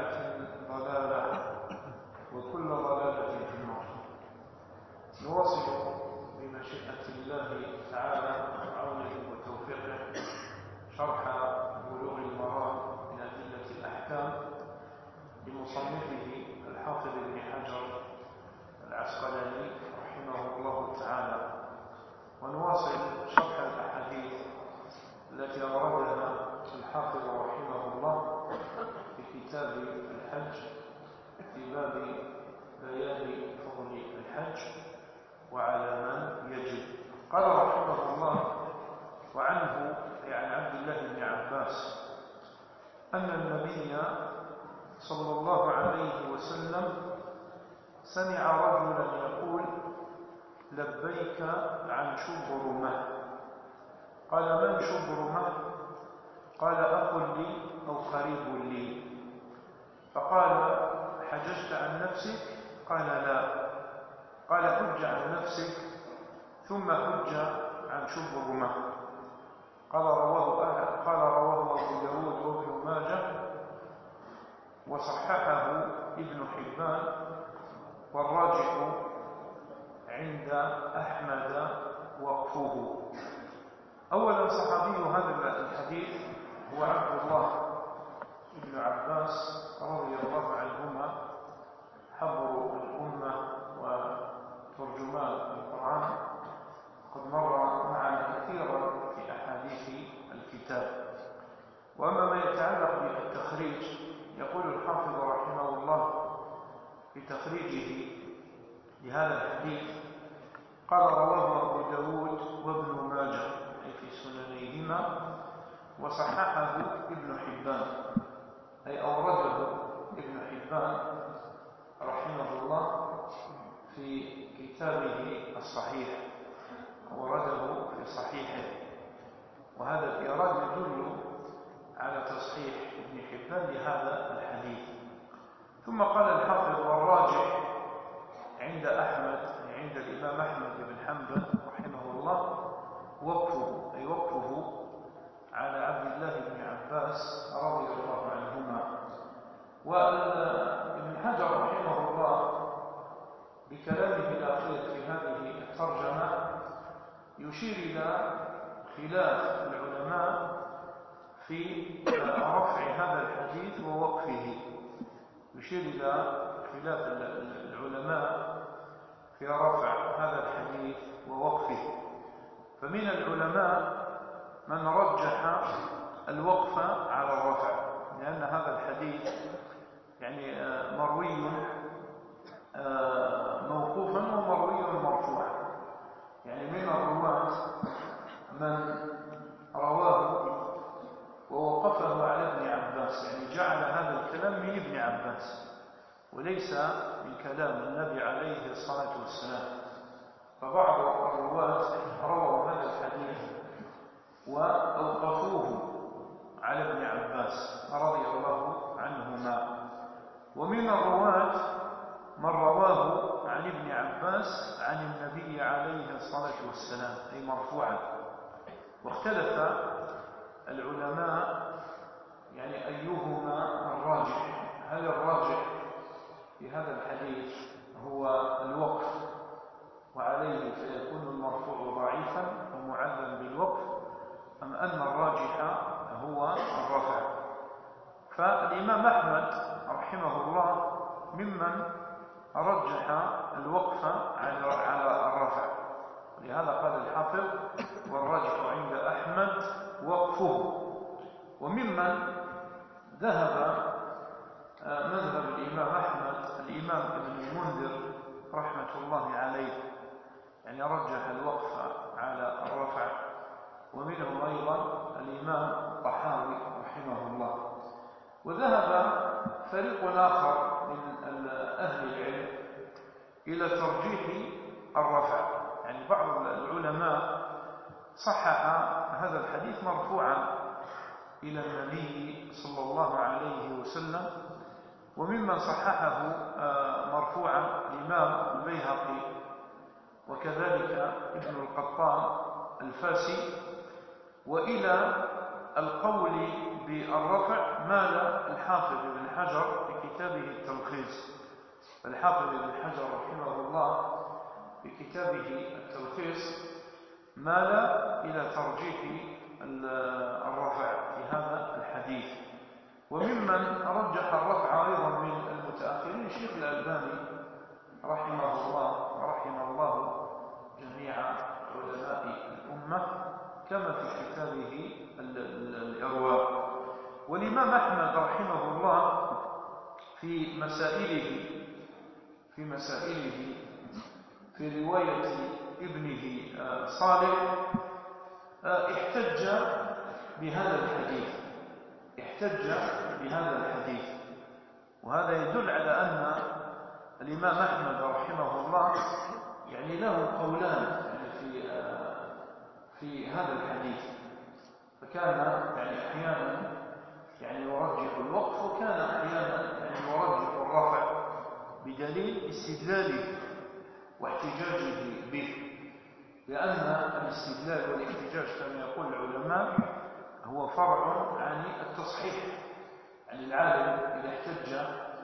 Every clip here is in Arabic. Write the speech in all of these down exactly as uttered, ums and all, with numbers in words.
بدعة ضلالة وكل ضلالة في النار. نواصل بمشيئة الله تعالى وعونه وتوفيقه شرح بلوغ المرام من أدلة الأحكام لمصنفه الحافظ ابن حجر العسقلاني رحمه الله تعالى، ونواصل شرح الأحاديث التي أوردها الحافظ رحمه الله في كتاب الحج في باب بيان فضل الحج وعلى من يجب. قال رحمه الله: وعنه أي عن عبد الله بن عباس أن النبي صلى الله عليه وسلم سمع رجلا يقول: لبيك عن شبرمة. قال: من شبرمة؟ قال: أخ لي أو قريب لي. فقال: حججت عن نفسك؟ قال: لا. قال: حج عن نفسك ثم حج عن شبرمة. قال رواه قال رواه أبو داود وابن ماجه وصححه ابن حبان، والراجح عند أحمد وقفه. أولا صحابي هذا الحديث هو عبد الله بن عباس رضي الله عنهما، حبر الأمة وترجمان القرآن، قد مر معنا كثيرا في أحاديث الكتاب. وأما ما يتعلق بالتخريج، يقول الحافظ رحمه الله في تخريجه لهذا الحديث: قال رواه أبو داود وابن ماجه أي في سننيهما، وصححه ابن حبان أي أورده ابن حبان رحمه الله في كتابه الصحيح، أورده في صحيحه. وهذا الإيراد يدل على تصحيح ابن حبان لهذا الحديث. ثم قال الحافظ: والراجح عند أحمد أي عند الإمام أحمد بن حنبل رحمه الله وقفه أي وقفه على عبد الله بن عباس رضي الله عنهما. وابن حجر رحمه الله بكلامه الأخير في هذه الترجمة يشير إلى خلاف العلماء في رفع هذا الحديث ووقفه، يشير إلى خلاف العلماء في رفع هذا الحديث ووقفه. فمن العلماء من رجح الوقف على الرفع، لأن هذا الحديث يعني مروي موقوفا ومروي مرفوعا، يعني من الرواة من رواه ووقفه على ابن عباس، يعني جعل هذا الكلام من ابن عباس وليس من كلام النبي عليه الصلاة والسلام. فبعض الرواة رووا هذا الحديث وأوقفوه على ابن عباس رضي الله عنهما. ومن الرواة من رواه عن ابن عباس عن النبي عليه الصلاة والسلام أي مرفوعا. واختلف العلماء يعني أيهما الراجح، هل الراجح في هذا الحديث هو الوقف وعليه فيكون المرفوع ضعيفا ومعلم بالوقف، أم أن الراجح هو الرفع؟ فالإمام أحمد رحمه الله ممن رجح الوقف على الرفع، لهذا قال الحافظ: والراجح عند أحمد وقفه. وممن ذهب مذهب الإمام أحمد الإمام ابن المنذر رحمة الله عليه، يعني رجح الوقف على الرفع. ومنهم أيضا الإمام الطحاوي رحمه الله. وذهب فريق آخر من أهل العلم إلى ترجيح الرفع، يعني بعض العلماء صحح هذا الحديث مرفوعا إلى النبي صلى الله عليه وسلم. وممن صححه مرفوعا الإمام البيهقي، وكذلك ابن القطان الفاسي، وإلى القول بالرفع مال الحافظ ابن حجر في كتابه التلخيص. الحافظ ابن حجر رحمه الله في كتابه التلخيص مال إلى ترجيح الرفع في هذا الحديث. وممن رجح الرفع أيضا من المتأخرين الشيخ الألباني رحمه الله ورحم الله جميع علماء الأمة كما في كتابه الإرواء. والإمام أحمد رحمه الله في مسائله في مسائله في رواية ابنه صالح احتج بهذا الحديث احتج بهذا الحديث وهذا يدل على أن الإمام أحمد رحمه الله يعني له قولان يعني في في هذا الحديث. فكان يعني أحيانا يعني يرجح الوقف، وكان أحيانا يعني يرجح الرفع بدليل استدلاله واحتجاجه به، لأن الاستدلال والاحتجاج كما يقول العلماء هو فرع عن التصحيح. يعني العالم إذا احتج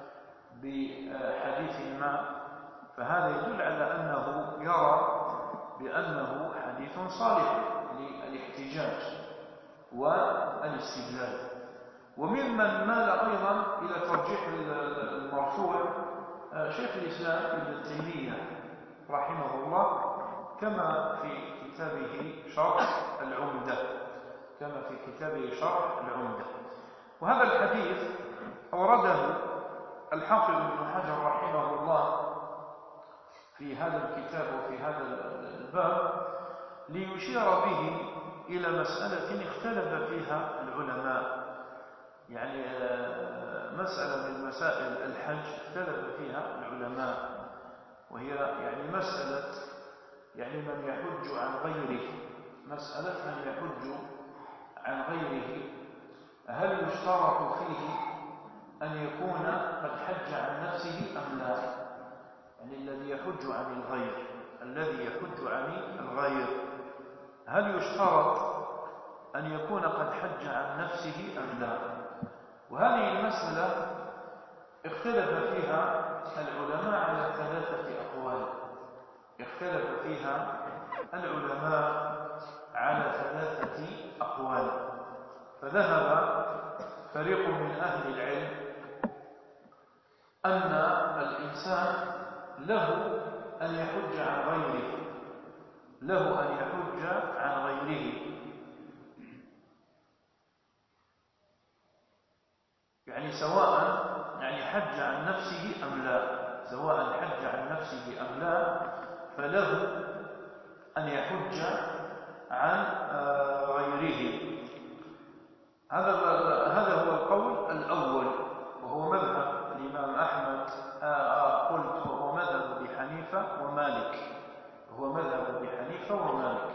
بحديث ما فهذا يدل على أنه يرى بأنه حديث صالح للاحتجاج والاستدلال. وممن مال أيضا إلى ترجيح المرفوع شيخ الإسلام ابن تيمية رحمه الله كما في كتابه شرح العمدة كما في كتابه شرح العمدة. وهذا الحديث أورده الحافظ ابن حجر رحمه الله في هذا الكتاب وفي هذا الباب ليشير به إلى مسألة اختلف فيها العلماء. يعني مسألة من مسائل الحج اختلف فيها العلماء، وهي يعني مسألة يعني من يحج عن غيره مسألة من يحج عن غيره هل يشترط فيه أن يكون قد حج عن نفسه أم لا؟ يعني الذي يحج عن الغير الذي يحج عن الغير هل يشترط أن يكون قد حج عن نفسه أم لا؟ وهذه المسألة اختلف فيها العلماء على ثلاثة أقوال اختلف فيها العلماء على ثلاثة أقوال. فذهب فريق من أهل العلم أن الإنسان له أن يحج عن غيره له أن يحج عن غيره يعني سواء يعني حج عن نفسه أم لا سواء حج عن نفسه أم لا فله أن يحج عن غيره. هذا هذا هو القول الأول وهو مذهب الإمام أحمد قلت وهو مذهب أبي حنيفة ومالك هو مذهب أبي حنيفة ومالك.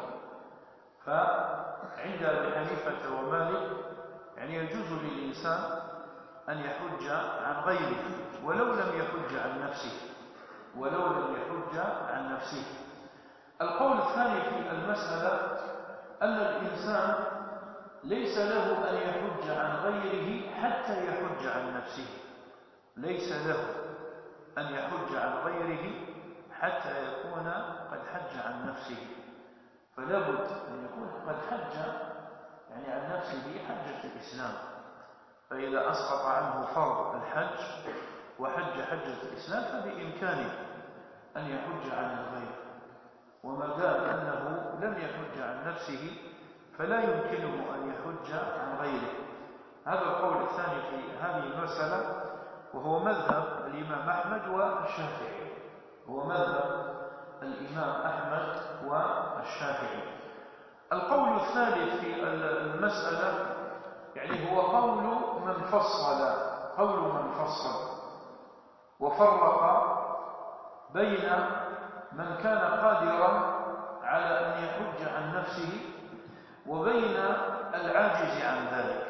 فعند أبي حنيفة ومالك يعني يجوز للإنسان أن يحج عن غيره ولو لم يحج عن نفسه ولو لم يحج عن نفسه. القول الثاني في المسألة أن الإنسان ليس له أن يحج عن غيره حتى يحج عن نفسه ليس له أن يحج عن غيره حتى يكون قد حج عن نفسه. فلا بد أن يكون قد حج يعني عن نفسه حجة الإسلام. فإذا أسقط عنه فرض الحج وحج حجة الإسلام فبإمكانه أن يحج عن الغير. وما دام أنه لم يحج عن نفسه فلا يمكنه أن يحج عن غيره. هذا القول الثاني في هذه المسألة وهو مذهب الإمام أحمد والشافعي هو مذهب الإمام أحمد والشافعي. القول الثالث في المسألة يعني هو قول من فصل قول من فصل وفرق بين من كان قادرا على أن يحج عن نفسه وبين العاجز عن ذلك.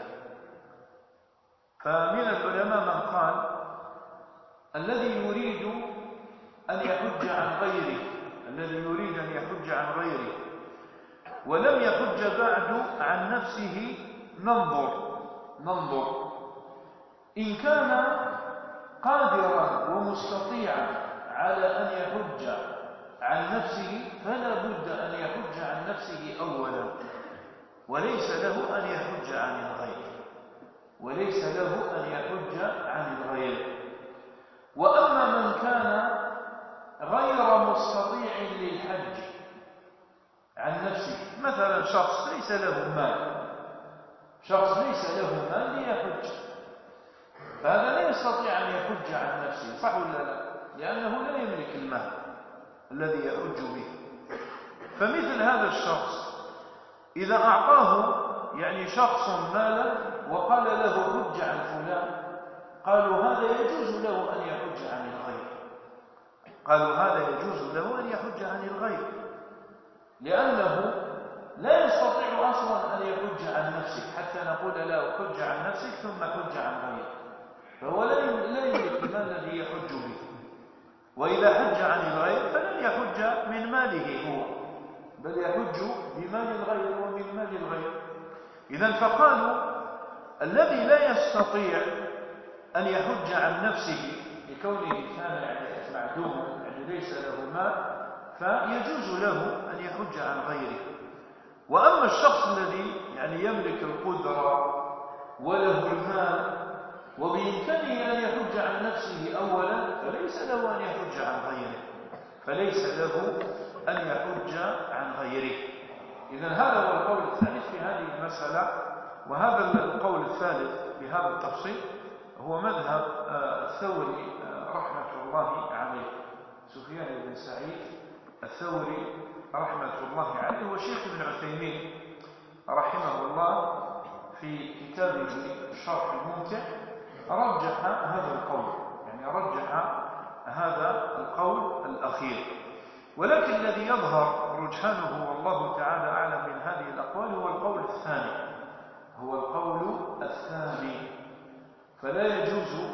فمن العلماء من قال الذي يريد أن يحج عن غيره الذي يريد أن يحج عن غيره ولم يحج بعد عن نفسه ننظر ننظر إن كان قادرا ومستطيعا على أن يحج عن نفسه فلا بد أن يحج عن نفسه أولا، وليس له أن يحج عن الغير وليس له أن يحج عن الغير. وأما من كان غير مستطيع للحج عن نفسه، مثلا شخص ليس له مال شخص ليس له مال ليحج، فهذا لا يستطيع أن يحج عن نفسه، صح ولا لا؟ لأنه لا يملك المال الذي يحج به. فمثل هذا الشخص إذا أعطاه يعني شخص مالا وقال له حج عن فلان، قالوا هذا يجوز له أن يحج عن الغير قالوا هذا يجوز له أن يحج عن الغير لأنه لا يستطيع أصلا أن يحج عن نفسه حتى نقول له حج عن نفسك ثم حج عن غيرك، فهو لا يملك المال الذي يحج به. وإذا حج عن الغير فلن يحج من ماله هو، بل يحج بمال الغير ومن مال الغير. إذن فقالوا الذي لا يستطيع أن يحج عن نفسه لكونه كان يعني معدوما يعني ليس له مال فيجوز له أن يحج عن غيره. وأما الشخص الذي يعني يملك القدرة وله المال وبإمكانه أن يحج عن نفسه أولا فليس له أن يحج عن غيره فليس له أن يحج عن غيره. إذن هذا هو القول الثالث في هذه المسألة. وهذا القول الثالث بهذا التفصيل هو مذهب الثوري رحمة الله عليه، سفيان بن سعيد الثوري رحمة الله عليه وشيخ ابن عثيمين رحمه الله في كتابه الشرح الممتع رجح هذا القول، يعني رجح هذا القول الأخير. ولكن الذي يظهر رجحانه والله تعالى أعلم من هذه الأقوال هو القول الثاني هو القول الثاني فلا يجوز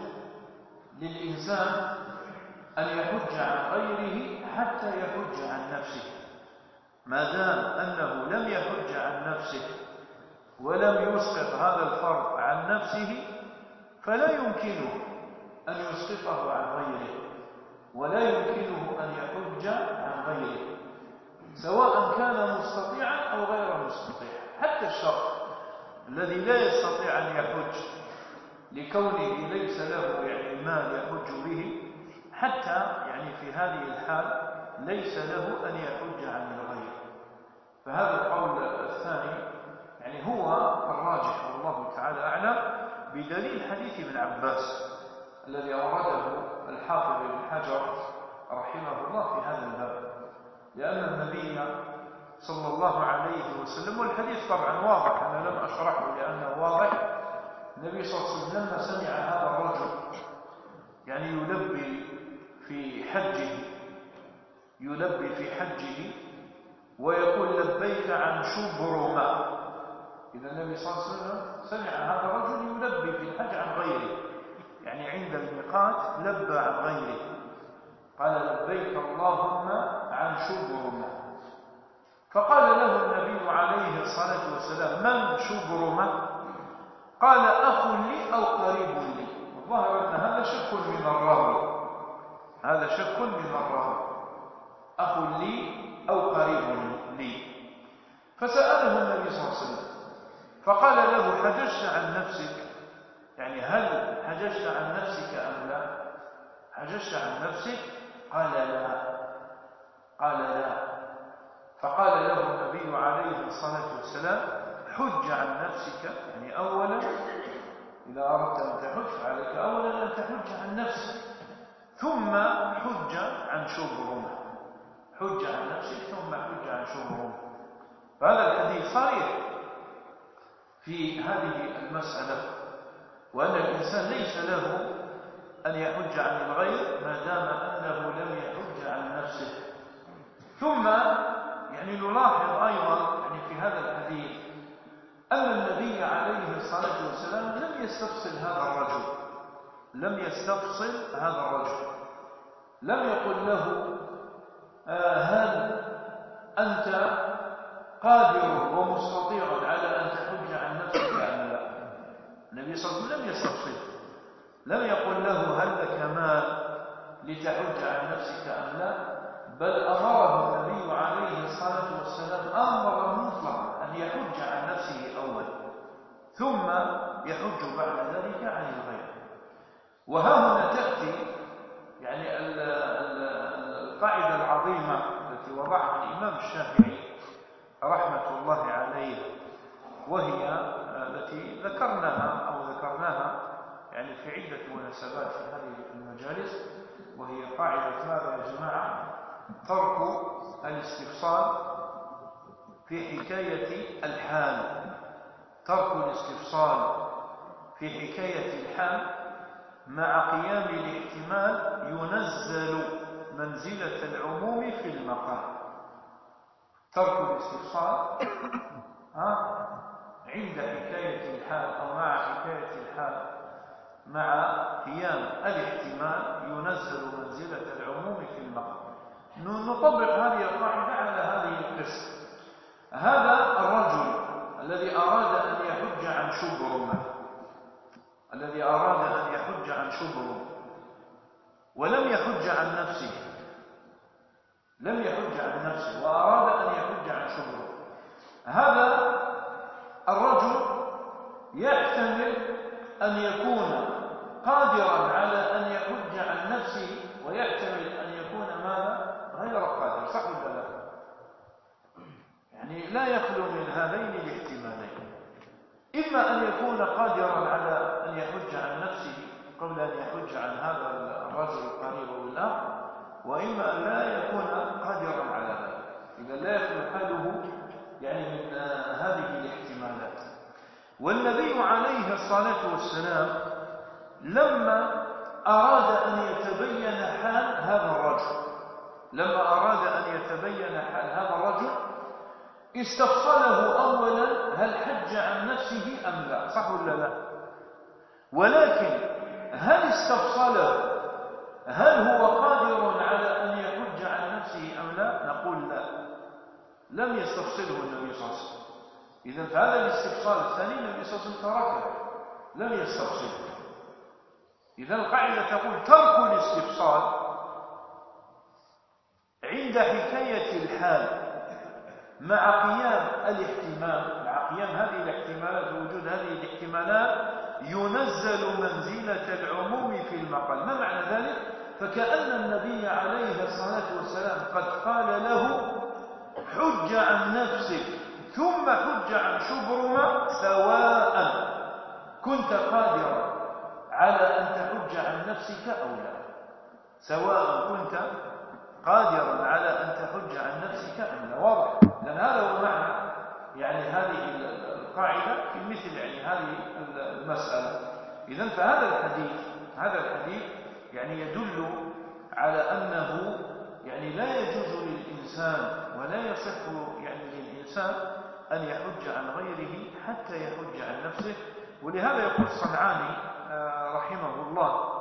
للإنسان أن يحج عن غيره حتى يحج عن نفسه، ما دام أنه لم يحج عن نفسه ولم يسقط هذا الفرض عن نفسه فلا يمكنه أن يسقطه عن غيره ولا يمكنه أن يحج عن غيره سواء كان مستطيعا أو غير مستطيع. حتى الشخص الذي لا يستطيع أن يحج لكونه ليس له يعني مال يحج به، حتى يعني في هذه الحال ليس له أن يحج عن الغير. فهذا القول الثاني يعني هو الراجح والله تعالى أعلم بدليل حديث ابن عباس الذي أورده الحافظ ابن حجر رحمه الله في هذا الباب، لأن النبي صلى الله عليه وسلم والحديث طبعا واضح أنا لم أشرحه لأنه واضح. النبي صلى الله عليه وسلم لما سمع هذا الرجل يعني يلبي في حجه يلبي في حجه ويقول لبيك عن شبرمة، إذا النبي صلى الله عليه وسلم سمع هذا الرجل يلبي في الحج عن غيره، يعني عند الميقات لبى عن غيره قال لبيك اللهم عن شبرمة. فقال له النبي عليه الصلاة والسلام من شبرمة؟ قال أخ لي أو قريب لي. الظاهر أن هذا شك من الراوي هذا شك من الراوي أخ لي أو قريب لي. فسأله النبي صلى الله عليه وسلم فقال له حججت عن نفسك، يعني هل حججت عن نفسك أم لا؟ حججت عن نفسك؟ قال لا قال لا. فقال له النبي عليه الصلاة والسلام حج عن نفسك، يعني أولا إذا أردت أن تحج فعليك أولا أن تحج عن نفسك ثم حج عن شبرمة، حج عن نفسك ثم حج عن شبرمة. فهذا الحديث صريح في هذه المسألة، وأن الإنسان ليس له أن يحج عن الغير ما دام أنه لم يحج عن نفسه. ثم يعني نلاحظ أيضا يعني في هذا الحديث أن النبي عليه الصلاة والسلام لم يستفصل هذا الرجل لم يستفصل هذا الرجل لم يقل له آه هل أنت قادر ومستطيع على أن تحج عن نفسك عن النبي صلى الله عليه وسلم لم يستفصله، لم يقل له هل لك مال لتحج عن نفسك أم لا، بل أمره النبي عليه الصلاة والسلام أمرا مطلقا أن يحج عن نفسه أولا ثم يحج بعد ذلك عن الغير. وها هنا تأتي يعني القاعدة العظيمة التي وضعها الإمام الشافعي رحمة الله عليه، وهي التي ذكرناها أو ذكرناها يعني في عدة مناسبات في هذه المجالس، وهي قاعدة ماذا يا جماعة؟ ترك الاستفصال في حكاية الحال، ترك الاستفصال في حكاية الحال مع قيام الاحتمال ينزل منزلة العموم في المقام. ترك الاستفصال عند حكاية الحال أو مع حكاية الحال مع قيام الاحتمال ينزل منزلة العموم في المقام. نطبق هذه القاعدة على هذه القصة. هذا الرجل الذي أراد أن يحج عن شبرمة، الذي أراد أن يحج عن شبرمة ولم يحج عن نفسه، لم يحج عن نفسه وأراد أن يحج عن شبرمة، هذا الرجل يحتمل أن يكون قادرا على أن يحج عن نفسه، ويحتمل أن يكون ماذا؟ غير قادر، صح ولا لا؟ يعني لا يخلو من هذين الاحتمالين، إما أن يكون قادرا على أن يحج عن نفسه قبل أن يحج عن هذا الرجل القريب والآخر، وإما أن لا يكون قادرا على ذلك. إذا لا يخلو حاله يعني من هذه الاحتمالات. والنبي عليه الصلاة والسلام لما أراد أن يتبين حال هذا الرجل، لما أراد أن يتبين حال هذا الرجل استفصله أولا هل حج عن نفسه أم لا، صح ولا لا؟ ولكن هل استفصله هل هو قادر على أن يحج عن نفسه أم لا؟ نقول لا، لم يستفصله النبي صلى الله عليه وسلم. إذن فهذا الاستفصال الثاني النبي صلى الله عليه وسلم تركه، لم يستفصله. إذن القاعدة تقول ترك الاستفصال عند حكاية الحال مع قيام الاحتمال، مع قيام هذه الاحتمالات ووجود هذه الاحتمالات ينزل منزلة العموم في المقال. ما معنى ذلك؟ فكأن النبي عليه الصلاة والسلام قد قال له حج عن نفسك ثم حج عن شبرمة سواء كنت قادرا على أن تحج عن نفسك أو لا، سواء كنت قادرا على أن تحج عن نفسك أم لا. واضح؟ لأن هذا هو معنى يعني هذه القاعدة في مثل يعني هذه المسألة. إذن فهذا الحديث هذا الحديث يعني يدل على أنه يعني لا يجوز للإنسان ولا يصح يعني للإنسان أن يحج عن غيره حتى يحج عن نفسه. ولهذا يقول الصنعاني رحمه الله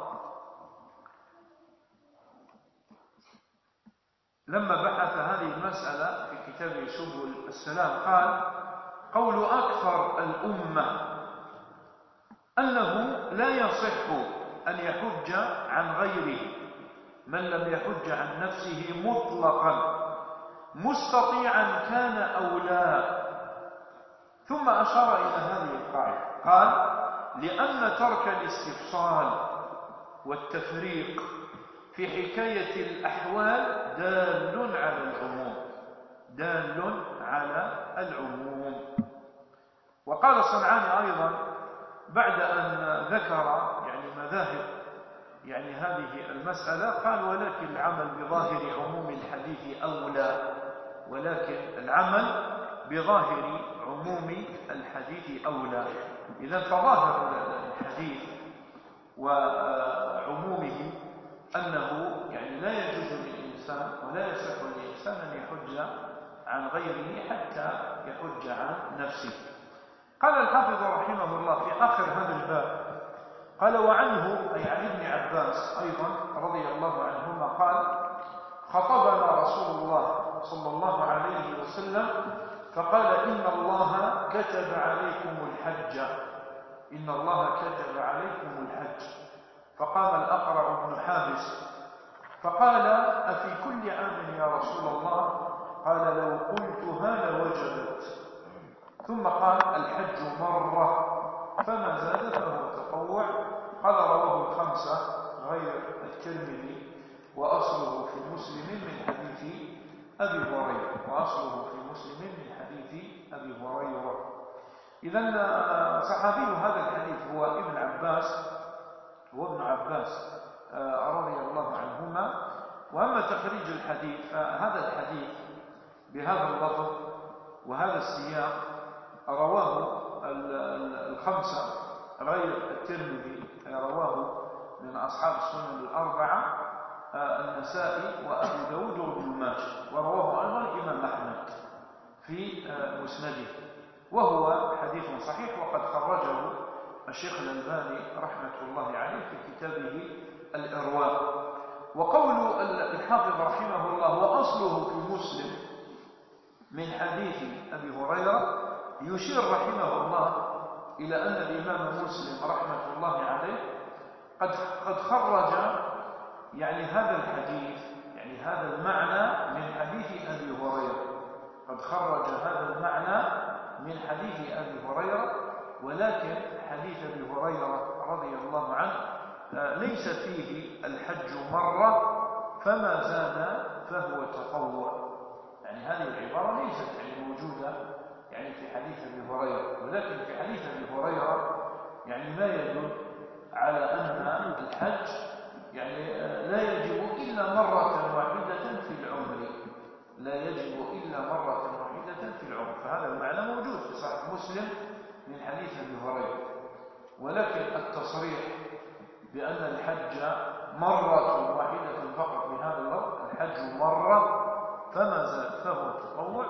لما بحث هذه المسألة في كتابه سبل السلام قال: قول أكثر الأمة أنه لا يصح أن يحج عن غيره من لم يحج عن نفسه مطلقا مستطيعا كان أو لا. ثم أشار إلى هذه القاعدة قال: لأن ترك الاستفصال والتفريق في حكاية الأحوال دال على العموم، دال على العموم. وقال الصنعاني أيضا بعد أن ذكر يعني مذاهب يعني هذه المسألة قال: ولكن العمل بظاهر عموم الحديث أولى، ولكن العمل بظاهر عموم الحديث أولى. إذا فظاهر الحديث وعمومه أنه يعني لا يجوز للإنسان ولا يصح للإنسان أن يحج عن غيره حتى يحج عن نفسه. قال الحافظ رحمه الله في آخر هذا الباب قال: وعنه أي عن ابن عباس أيضا رضي الله عنهما قال: خطبنا رسول الله صلى الله عليه وسلم فقال: إن الله كتب عليكم الحج إن الله كتب عليكم الحج. فقام الأقرع بن حابس فقال أفي كل عام يا رسول الله؟ قال لو قلتها لوجبت. ثم قال الحج مرة فما زاد فهو تطوع. قال رواه الخمسة غير الترمذي وأصله في مسلم من حديث أبي هريرة وأصله في مسلم من حديث أبي هريرة. إذن صحابي هذا الحديث هو ابن عباس وابن عباس رضي الله عنهما. وأما تخريج الحديث فهذا الحديث بهذا اللفظ وهذا السياق رواه الخمسة غير الترمذي، رواه من أصحاب السنن الأربعة النسائي وأبو داود وابن ماجه، ورواه أيضا الإمام أحمد في مسنده، وهو حديث صحيح وقد خرجه الشيخ الألباني رحمة الله عليه في كتابه الإرواء. وقول الحافظ رحمه الله وأصله في مسلم من حديث أبي هريرة يشير رحمه الله إلى أن الإمام مسلم رحمة الله عليه قد قد خرج يعني هذا الحديث، يعني هذا المعنى من حديث أبي هريرة، قد خرج هذا المعنى من حديث أبي هريرة، ولكن حديث أبي هريرة رضي الله عنه ليس فيه الحج مرة فما زاد فهو تطوع. يعني هذه العبارة ليست يعني موجودة يعني في حديث أبي هريرة، ولكن في حديث أبي هريرة يعني ما يدل على أن الحج يعني لا يجب إلا مرة واحدة في العمر، لا يجب إلا مرة واحدة في العمر. فهذا المعنى موجود في صحيح مسلم من حديث أبي هريرة، ولكن التصريح بأن الحج مرة واحدة فقط بهذا اللفظ الحج مرة فما زاد فهو تطوع،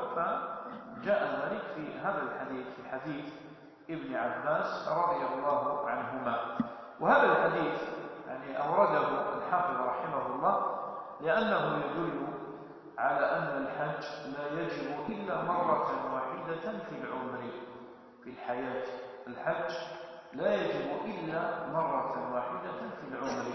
فجاء ذلك في هذا الحديث في حديث ابن عباس رضي الله عنهما. وهذا الحديث يعني أورده الحافظ رحمه الله لأنه يدل على أن الحج لا يجب إلا مرة واحدة في العمر في الحياة. الحج لا يجب إلا مرة واحدة في العمر،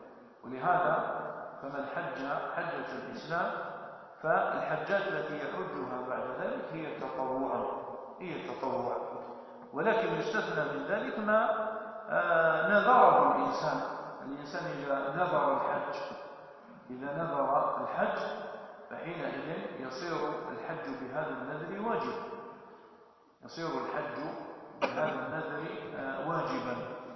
ولهذا فمن حج حجة الإسلام فالحجات التي يحجها بعد ذلك هي تطوعا هي تطوع ولكن يستثنى من ذلك ما آه نذره الإنسان. الإنسان إذا نذر الحج إذا نذر الحج فحينئذ يصير الحج بهذا النذر واجبا، يصير الحج بهذا النذر آه واجبا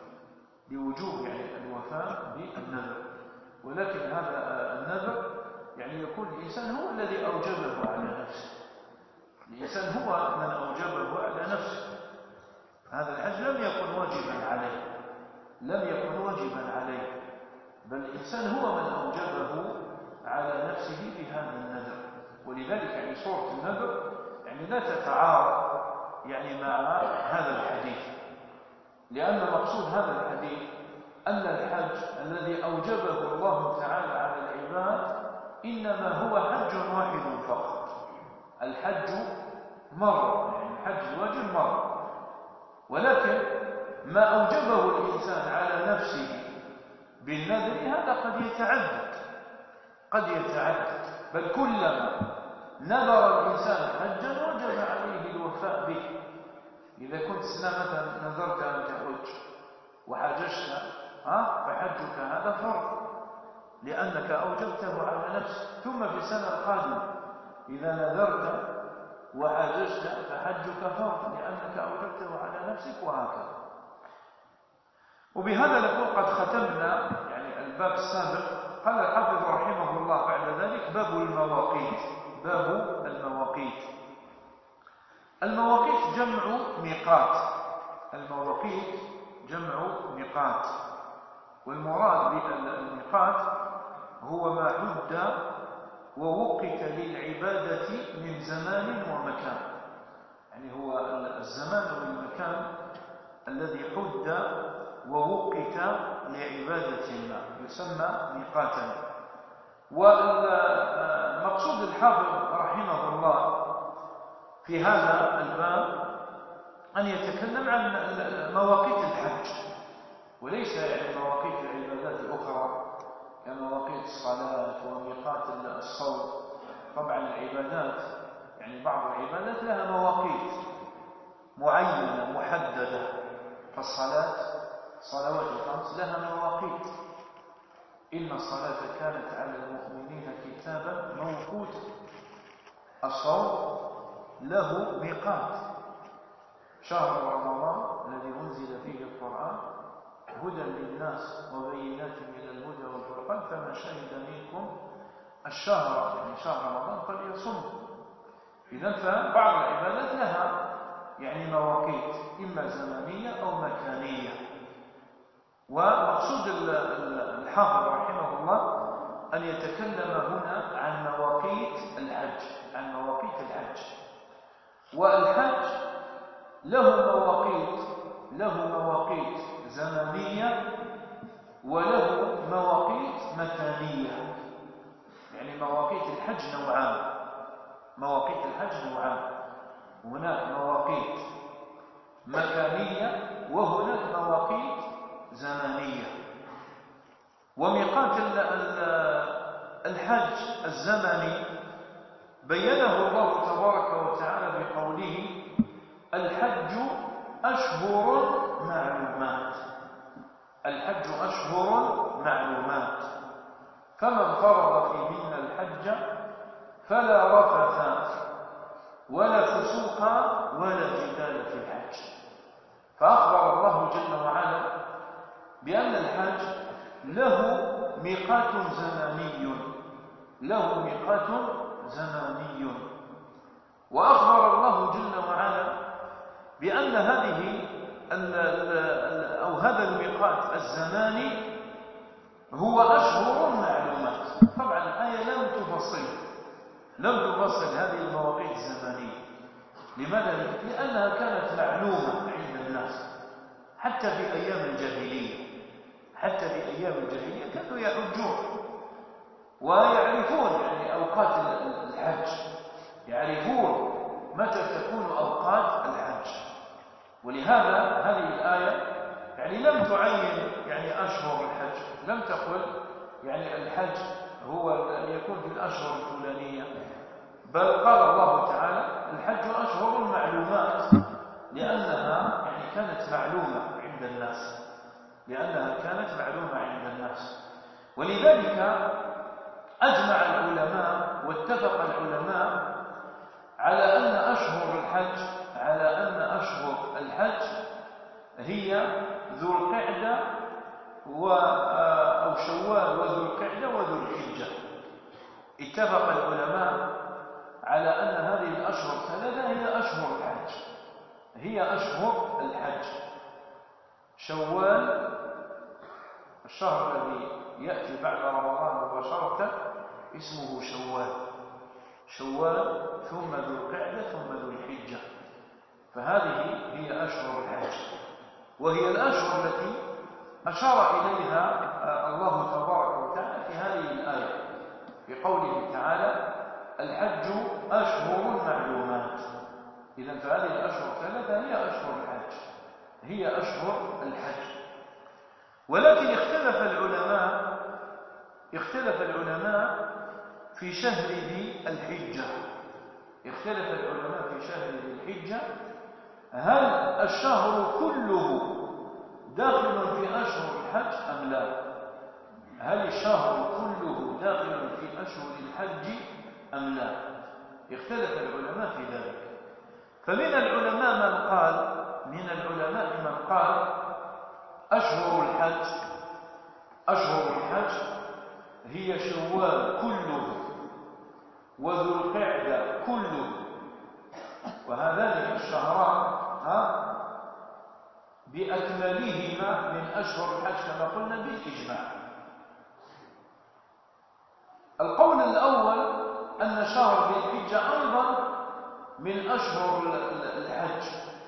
لوجوب يعني الوفاء بالنذر. ولكن هذا آه النذر يعني يكون الإنسان هو الذي أوجبه على نفسه، الإنسان هو من أوجبه على نفسه. هذا الحج لم يكن واجبا عليه لم يكن واجبا عليه بل الإنسان هو من أوجبه على نفسه بهذا النذر. ولذلك يعني صورة النذر يعني لا تتعارض يعني مع هذا الحديث، لأن مقصود هذا الحديث أن الحج الذي أوجبه الله تعالى على العباد إنما هو حج واحد فقط، الحج مرة، يعني الحج الواجب مرة. ولكن ما أوجبه الإنسان على نفسه بالنذر هذا قد يتعدد قد يتعدد بل كلما نذر الإنسان حجا وجب عليه الوفاء به. إذا كنت سنة مثلا نذرت أن تحج وحججت فحجك هذا فرض لأنك أوجبته على نفسك. ثم في السنة القادمة إذا نذرت وحججت فحجك فرض لأنك أوجبته على نفسك، وهكذا. وبهذا نكون قد ختمنا يعني الباب السابق. قال الحافظ رحمه الله بعد ذلك باب المواقيت. باب المواقيت المواقيت جمع ميقات، المواقيت جمع ميقات، والمراد بالميقات هو ما حد ووقت للعبادة من زمان ومكان، يعني هو الزمان والمكان الذي حد ووقت لعبادة ما يسمى ميقاتا. والمقصود الحافظ رحمه الله في هذا الباب أن يتكلم عن مواقيت الحج، وليس يعني مواقيت العبادات الأخرى كمواقيت الصلاة وميقات الصوم. طبعا العبادات يعني بعض العبادات لها مواقيت معينة محددة، فالصلاة صلوات الخمس لها مواقيت، إن الصلاة كانت على المؤمنين كتابا موقوتا. الصوم له ميقات، شهر رمضان الذي أنزل فيه القرآن هدى للناس وبينات من الهدى والفرقان، فمن شهد منكم الشهر يعني شهر رمضان فليصم. إذن فبعض العبادات لها يعني مواقيت إما زمنية أو مكانية. ومقصود الحافظ رحمه الله أن يتكلم هنا عن مواقيت الحج، عن مواقيت الحج. والحج له مواقيت له مواقيت زمنية وله مواقيت مكانية. يعني مواقيت الحج نوعان، مواقيت الحج نوعان، هناك مواقيت مكانية وهناك مواقيت زمنية. وميقات الحج الزمني بينه الله تبارك وتعالى بقوله الحج أشهر معلومات. الحج أشهر معلومات، فمن فرض فيهن الحج فلا رفث ولا فسوق ولا جدال في الحج. فأخبر الله جل وعلا بأن الحج له ميقات زماني، له ميقات زماني. وأخبر الله جل وعلا بأن هذه أو هذا الميقات الزماني هو أشهر معلومات. طبعا الآية لم تفصل لم تفصل هذه المواقيت الزمانية. لماذا؟ لأنها كانت معلومة عند الناس حتى في أيام الجاهلية. حتى في أيام الجاهلية كانوا يحجون ويعرفون يعني أوقات الحج، يعرفون متى تكون أوقات الحج. ولهذا هذه الآية يعني لم تعين يعني أشهر الحج، لم تقل يعني الحج هو أن يكون في الأشهر الفلانية، بل قال الله تعالى الحج أشهر معلومات، لأنها يعني كانت معلومة عند الناس، لأنها كانت معلومة عند الناس. ولذلك أجمع العلماء واتفق العلماء على أن أشهر الحج على أن أشهر الحج هي ذو القعدة أو شوال وذو القعدة وذو الحجة. اتفق العلماء على أن هذه الأشهر الثلاثة هي أشهر الحج، هي أشهر الحج. شوال الشهر الذي يأتي بعد رمضان مباشرة اسمه شوال، شوال ثم ذو القعدة ثم ذو الحجة. فهذه هي أشهر الحج، وهي الأشهر التي أشار إليها الله تبارك وتعالى في هذه الآية بقوله تعالى الحج أشهر معلومات. إذن فهذه الأشهر الثلاثة هي أشهر الحج، هي أشهر الحج. ولكن اختلف العلماء اختلف العلماء في شهر ذي الحجة اختلف العلماء في شهر ذي الحجة هل الشهر كله داخل في أشهر الحج أم لا؟ هل الشهر كله داخل في أشهر الحج أم لا؟ اختلف العلماء في ذلك. فمن العلماء من قال من العلماء من قال أشهر الحج أشهر الحج هي شوال كله وذو القعدة كله، وهذان الشهران ها بأكملهما من أشهر الحج كما قلنا بالإجماع. القول الأول أن شهر ذي الحجة أيضا من أشهر الحج،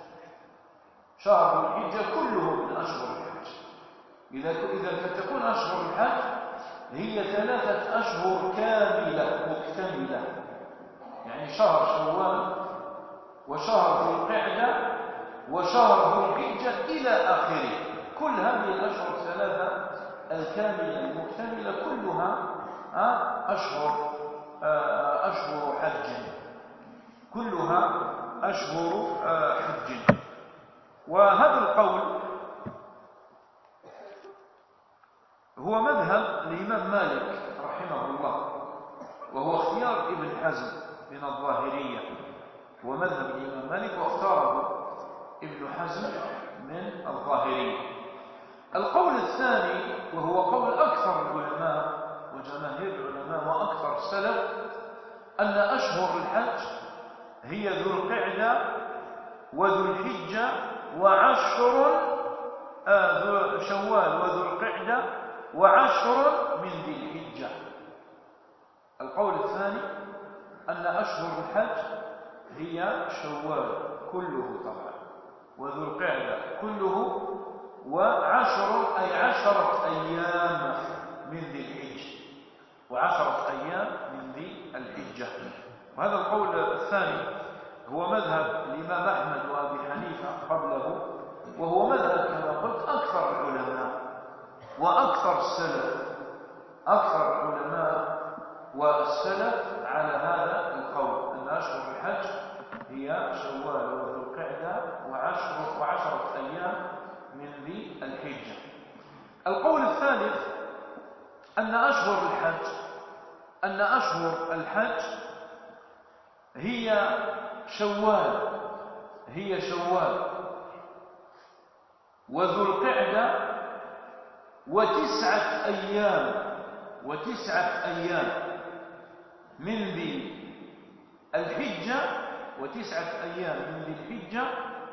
شهر ذي الحجة كله من أشهر الحج. إذا إذا فتكون أشهر الحج هي ثلاثة أشهر كاملة مكتملة، يعني شهر شوال وشهر ذي القعدة وشهر ذو الحجة إلى آخره. كل هذه الأشهر الثلاثة الكاملة المكتملة كلها أشهر أشهر حج، كلها أشهر حج. وهذا القول هو مذهب الإمام مالك رحمه الله، وهو اختيار ابن حزم من الظاهرية، هو مذهب الإمام مالك واختاره ابن حزم من الظاهرية. القول الثاني وهو قول أكثر العلماء وجماهير العلماء وأكثر السلف أن أشهر الحج هي ذو القعدة وذو الحجة وعشر آه ذو شوال وذو القعدة وعشر من ذي الحجة. القول الثاني أن أشهر الحج هي شوال كله طبعا وذو القعدة كله وعشر أي عشرة أيام من ذي الحجة، وعشرة أيام من ذي الحجة. وهذا القول الثاني هو مذهب الإمام أحمد وأبي حنيفة قبله، وهو مذهب كما قلت أكثر العلماء وأكثر السلف، أكثر العلماء والسلف على هذا القول أن أشهر الحج هي شوال وذو القعدة وعشر وعشرة أيام من ذي الحجة. القول الثالث أن أشهر الحج أن أشهر الحج هي شوال هي شوال وذو القعدة وتسعة أيام وتسعة أيام من ذي الحجة وتسعة أيام من ذي الحجة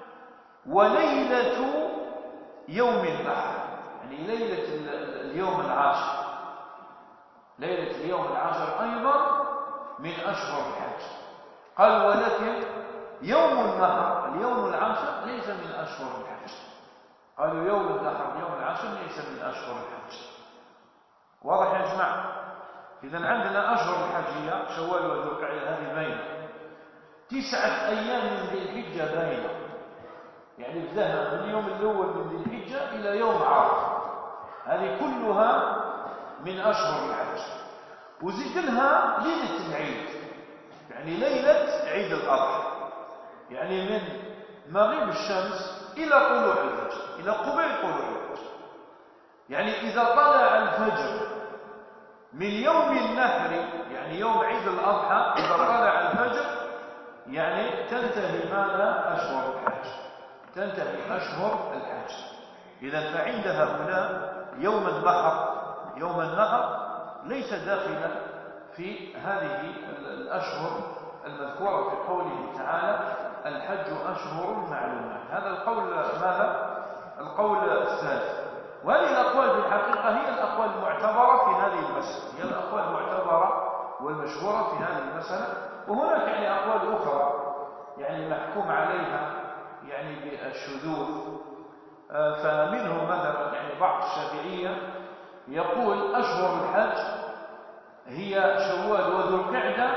وليلة يوم النحر، يعني ليلة اليوم العاشر، ليلة اليوم العاشر أيضا من أشهر الحج. قال ولكن يوم النحر اليوم العاشر ليس من أشهر الحج. قالوا يوم النحر اليوم العاشر ليس من أشهر الحج. واضح يا جماعة؟ إذن عندنا أشهر الحج هي شوال وذو القعدة هذه بينه، تسعة أيام من ذي الحجة بينه، يعني بدأنا من اليوم الأول من ذي الحجة إلى يوم عرفة، هذه كلها من أشهر الحج. وزد لها ليلة العيد، يعني ليلة عيد الأضحى، يعني من مغيب الشمس إلى طلوع الفجر، إلى قبيل طلوع الفجر. يعني إذا طلع الفجر من يوم النحر يعني يوم عيد الأضحى، إذا طلع الفجر يعني تنتهي ماذا؟ أشهر الحج، تنتهي أشهر الحج. إذا فعند هؤلاء يوم النحر يوم النحر ليس داخلا في هذه الأشهر المذكورة في قوله تعالى الحج أشهر معلومات. هذا القول ماذا؟ القول الثالث. وهذه الأقوال في الحقيقة هي الأقوال المعتبرة في هذه المسألة، هي الأقوال المعتبرة والمشهورة في هذه المسألة. وهناك يعني أقوال أخرى يعني محكوم عليها يعني بالشذوذ، فمنهم مثلا يعني بعض الشافعية يقول أشهر الحج هي شوال وذو القعدة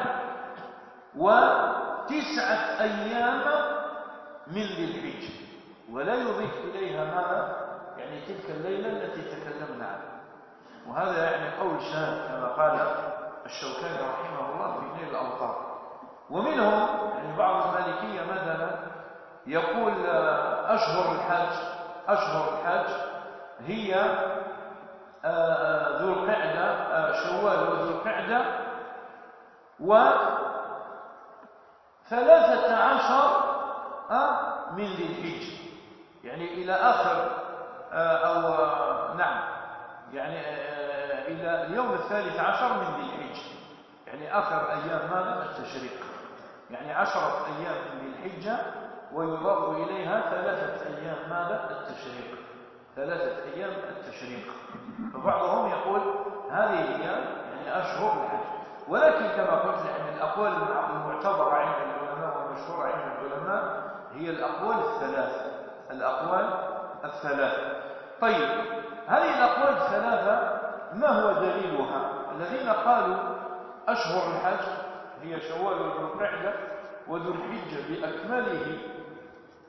وتسعة أيام من ذي الحجة، ولا يضيف إليها ماذا؟ يعني تلك الليلة التي تكلمنا عنها. وهذا يعني قول شاذ كما قال الشوكاني رحمه الله في نيل الأوطار. ومنهم يعني بعض المالكية مثلا يقول أشهر الحج أشهر الحج هي ذو القعدة شوال وذو القعدة وثلاثة عشر من ذي الحجة، يعني إلى آخر أو نعم يعني إلى اليوم الثالث عشر من ذي الحجة، يعني آخر أيام ماذا؟ التشريق، يعني عشرة أيام من ذي الحجة ويضاف إليها ثلاثة أيام ماذا؟ التشريق، ثلاثة أيام التشريق. فبعضهم يقول هذه هي يعني أشهر الحج. ولكن كما قلت يعني الأقوال المعتبرة عند العلماء والمشهورة عند العلماء هي الأقوال الثلاثة الأقوال الثلاثة. طيب هذه الأقوال الثلاثة ما هو دليلها؟ الذين قالوا أشهر الحج هي شوال وذو القعدة وذو الحجة بأكمله ذو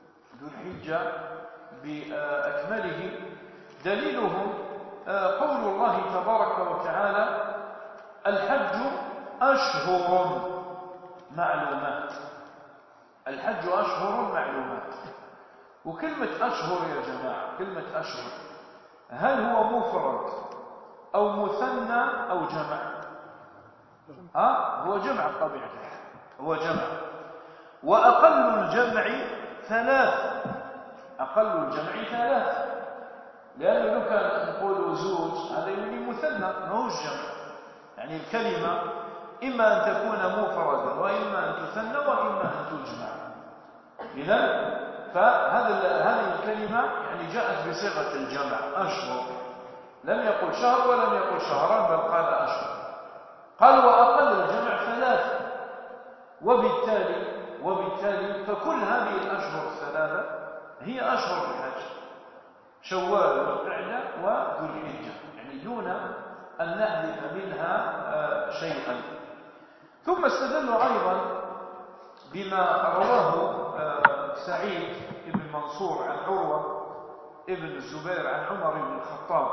ذو الحجة بأكمله. دليلهم قول الله تبارك وتعالى: الحج أشهر معلومات. الحج أشهر معلومات. وكلمة أشهر يا جماعة، كلمة أشهر هل هو مفرد أو مثنى أو جمع؟ ها؟ هو جمع طبيعة الحال، هو جمع. وأقل الجمع ثلاث، أقل الجمع ثلاث، لأنه لو كان نقول زوج هذا يعني مثنى ما هوش جمع. يعني الكلمة إما أن تكون مفردا وإما أن تثنى وإما أن تجمع. إذن فهذا هذه الكلمة يعني جاءت بصيغة الجمع أشهر، لم يقل شهر ولم يقل شهران بل قال أشهر. قال وأقل الجمع ثلاث، وبالتالي وبالتالي فكل هذه الأشهر الثلاثة هي أشهر الحج: شوال والقعدة وذو الحجة، يعني دون أن نحذف منها شيئا. ثم استدلوا أيضا بما رواه سعيد بن منصور عن عروة ابن الزبير عن عمر بن الخطاب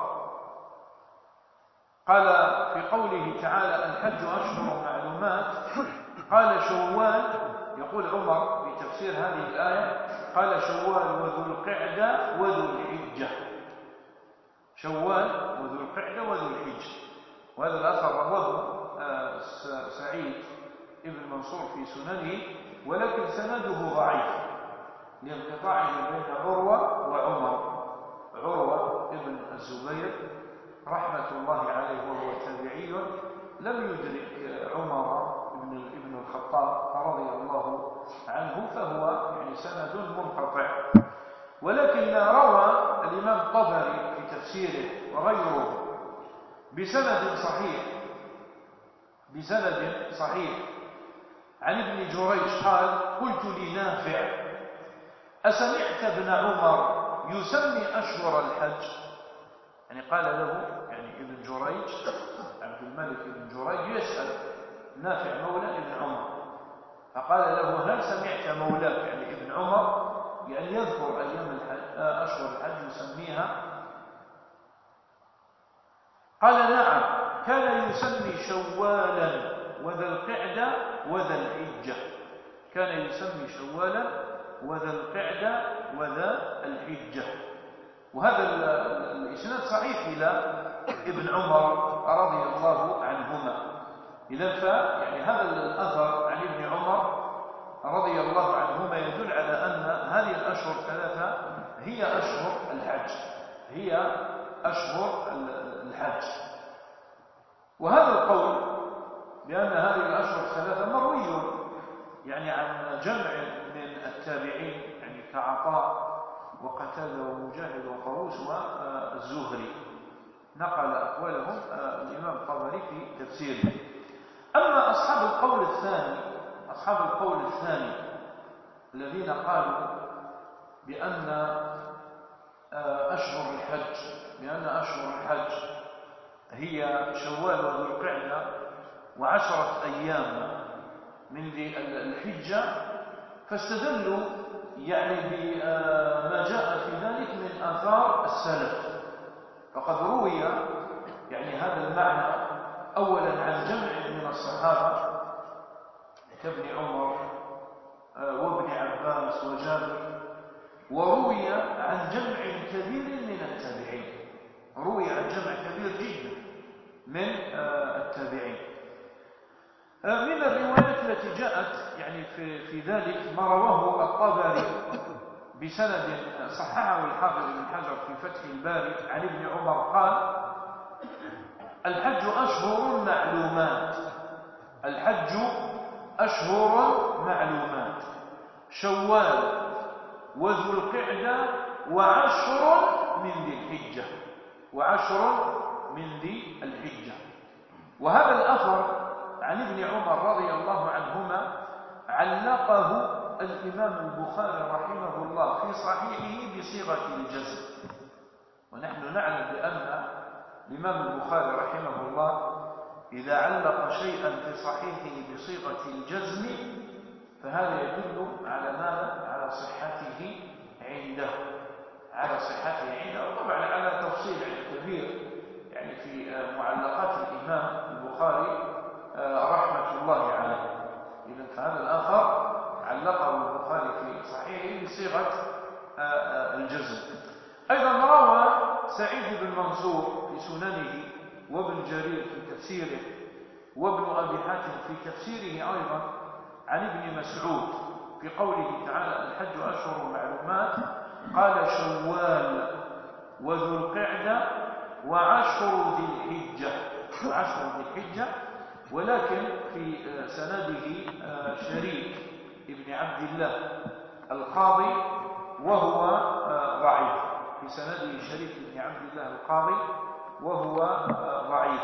قال في قوله تعالى: الحج أشهر معلومات، قال شوال، يقول عمر في تفسير هذه الآية، قال شوال وذو القعدة وذو الحجة. شوال وذو القعدة وذو الحجة. وهذا الأثر رواه سعيد ابن منصور في سننه، ولكن سنده ضعيف لانقطاعه بين عروة وعمر. عروة ابن الزبير رحمة الله عليه وهو تابعي لم يدرك عمر ابن ابن الخطاب رضي الله عنه، فهو يعني سند منقطع. ولكن روى الإمام الطبري في تفسيره وغيره بسند صحيح بسند صحيح عن ابن جريج قال: قلت لنافع: أسمعت ابن عمر يسمي أشهر الحج؟ يعني قال له يعني ابن جريج، عبد الملك ابن جريج يسأل نافع مولى ابن عمر، فقال له: هل سمعت مولاك يعني ابن عمر يعني يذكر أيام الحج أشهر الحج يسميها؟ قال: نعم، كان يسمي شوالا وذا القعدة وذا الحجة. كان يسمي شوالا وذا القعدة وذا الحجة. وهذا الإسناد صحيح إلى ابن عمر رضي الله عنهما. إذن فيعني هذا الأثر عن ابن عمر رضي الله عنهما يدل على أن هذه الأشهر الثلاثة هي أشهر الحج، هي أشهر الحج. وهذا القول بأن هذه الأشهر الثلاثة مروي يعني عن جمع من التابعين، يعني كعطاء وقتادة ومجاهد وطاووس والزهري، نقل أقوالهم الإمام الطبري في تفسيره. أما أصحاب القول الثاني أصحاب القول الثاني الذين قالوا بأن أشهر الحج بأن أشهر الحج هي شوال وذو القعدة وعشرة أيام من ذي الحجة، فاستدلوا يعني بما جاء في ذلك من آثار السلف. فقد روي يعني هذا المعنى أولا عن جمع من الصحابة كابن عمر وابن عباس وجابر، وروي عن جمع كبير من التابعين، روي عن جمع كبير جدا من التابعين. من الروايات التي جاءت يعني في في ذلك ما رواه الطبري بسند صححه الحافظ بن حجر في فتح الباري عن ابن عمر قال: الحج أشهر معلومات الحج أشهر معلومات شوال وذو القعدة وعشر من ذي الحجة وعشر من ذي الحجة. وهذا الأثر عن ابن عمر رضي الله عنهما علقه الإمام البخاري رحمه الله في صحيحه بصيغة الجزم. ونحن نعلم بأن الإمام البخاري رحمه الله إذا علق شيئا في صحيحه بصيغة الجزم فهذا يدل على ماذا؟ على صحته عنده، على صحته عنده، وطبعا على تفصيل كبير يعني في معلقات الإمام البخاري رحمة الله عليه. إذن فهذا الآخر علقه البخاري في صحيحه بصيغة الجزم. أيضا روى سعيد بن منصور في سننه، وابن جرير في تفسيره، وابن أبي حاتم في تفسيره أيضا عن ابن مسعود في قوله تعالى الحج أشهر معلومات، قال شوال وذو القعدة وعشر ذي الحجة، وعشر ذي الحجة، ولكن في سنده شريك ابن عبد الله القاضي وهو ضعيف، في سنده شريك ابن عبد الله القاضي وهو ضعيف.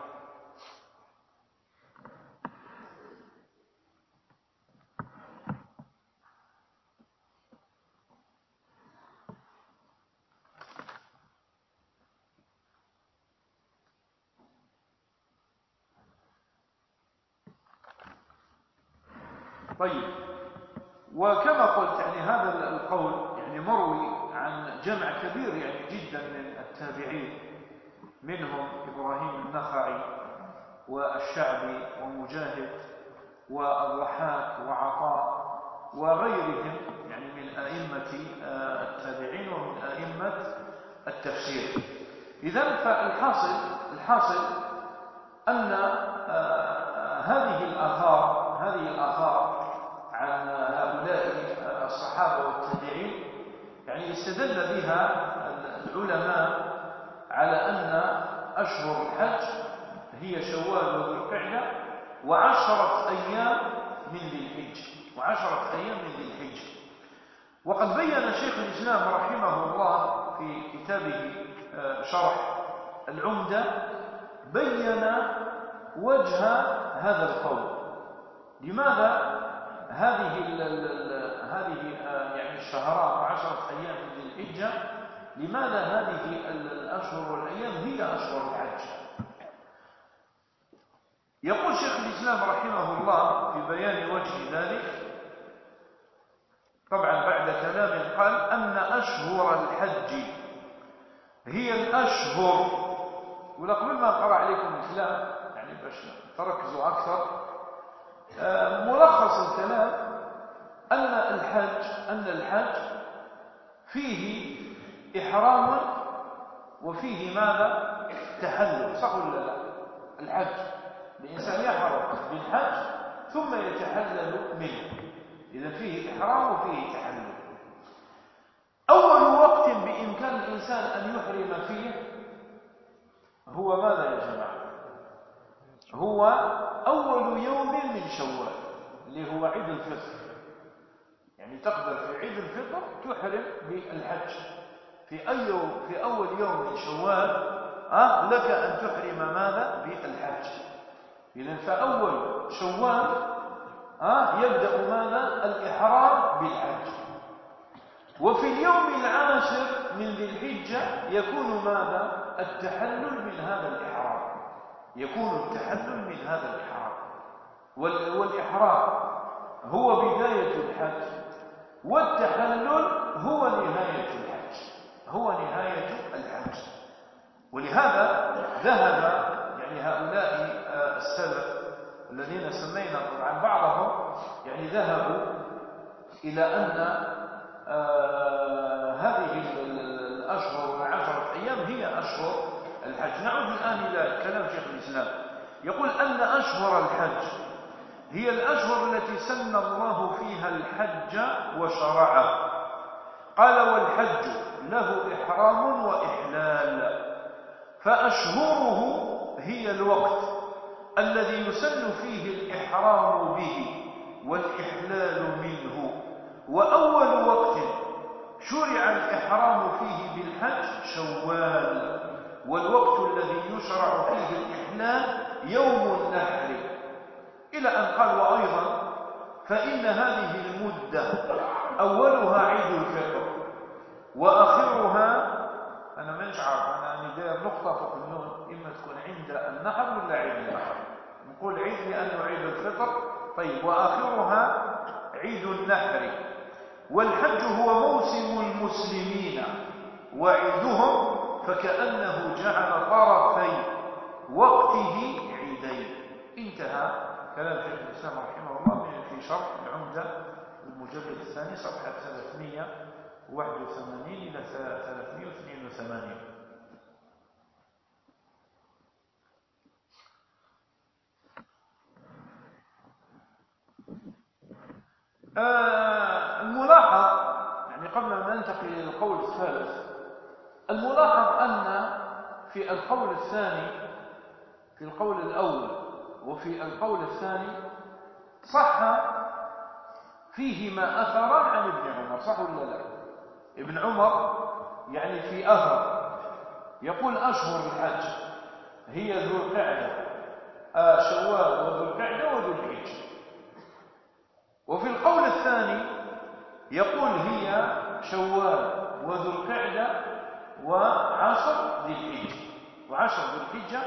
طيب، وكما قلت يعني هذا القول يعني مروي عن جمع كبير يعني جدا من التابعين، منهم إبراهيم النخعي والشعبي ومجاهد والضحاك وعطاء وغيرهم يعني من أئمة التابعين ومن أئمة التفسير. إذن فالحاصل الحاصل أن هذه الآثار هذه الآثار عن هؤلاء الصحابة والتابعين يعني استدل بها العلماء على أن أشهر الحج هي شوال وذو القعدة وعشرة أيام من ذي الحجة وعشرة أيام من ذي الحجة. وقد بين شيخ الإسلام رحمه الله في كتابه شرح العمدة بين وجه هذا القول، لماذا هذه ال ال هذه يعني الشهرات وعشرة أيام في ذي الحجة، لماذا هذه الأشهر والأيام هي أشهر الحج؟ يقول شيخ الإسلام رحمه الله في بيان وجه ذلك، طبعا بعد كلام قال أن أشهر الحج هي الأشهر، ولقبل ما أقرأ عليكم الكلام يعني باش تركزوا أكثر، ملخص الكلام أن الحج أن الحج فيه إحرام وفيه ماذا؟ تحلل، صح ولا لا؟ الحج الإنسان يحرم بالحج ثم يتحلل منه، إذا فيه إحرام وفيه تحلل. أول وقت بإمكان الإنسان أن يحرم فيه هو ماذا يا جماعة؟ هو أول يوم من شوال اللي هو عيد الفطر، يعني تقدر في عيد الفطر تحرم بالحج في أي في أول يوم من شوال، أه لك أن تحرم ماذا؟ بالحج. إذن فأول شوال أه يبدأ ماذا؟ الإحرام بالحج. وفي اليوم العاشر من ذي الحجة يكون ماذا؟ التحلل من هذا الإحرام، يكون التحلل من هذا الإحرام. والإحرام هو بداية الحج، والتحلل هو نهاية الحج، هو نهاية الحج. ولهذا ذهب يعني هؤلاء السلف الذين سمينا طبعا بعضهم يعني ذهبوا إلى أن هذه الأشهر والعشرة أيام هي أشهر الحج. نعود الآن إلى كلام شيخ الإسلام، يقول أن أشهر الحج هي الأشهر التي سن الله فيها الحج وشرعه. قال والحج له إحرام وإحلال، فأشهره هي الوقت الذي يسن فيه الإحرام به والإحلال منه. وأول وقت شرع الإحرام فيه بالحج شوال، والوقت الذي يشرع فيه الإحلال يوم النحر، إلى أن قال وأيضا فإن هذه المدة أولها عيد الفطر وآخرها، أنا ما عارف أنا داير نقطة فوق النون، إما تكون عند النحر ولا عيد النحر، نقول عيد لأنه عيد الفطر. طيب وآخرها عيد النحر، والحج هو موسم المسلمين وعيدهم، فكأنه جعل طرفي وقته عيدين. انتهى كلام شيخ الإسلام رحمه الله في شرح العمدة المجلد الثاني صفحة ثلاثمائة وواحد وثمانين إلى ثلاثمائة واثنين وثمانين. آه الملاحظ يعني قبل ما ننتقل إلى القول الثالث، الملاحظ أن في القول الثاني، في القول الأول وفي القول الثاني صح فيهما أثران عن ابن عمر، صح ولا لا؟ ابن عمر يعني في أثر يقول أشهر الحج هي ذو القعدة آه شوال وذو القعدة وذو الحجة، وفي القول الثاني يقول هي شوال وذو القعدة وعشر ذي الحجة وعشر ذي الحجة.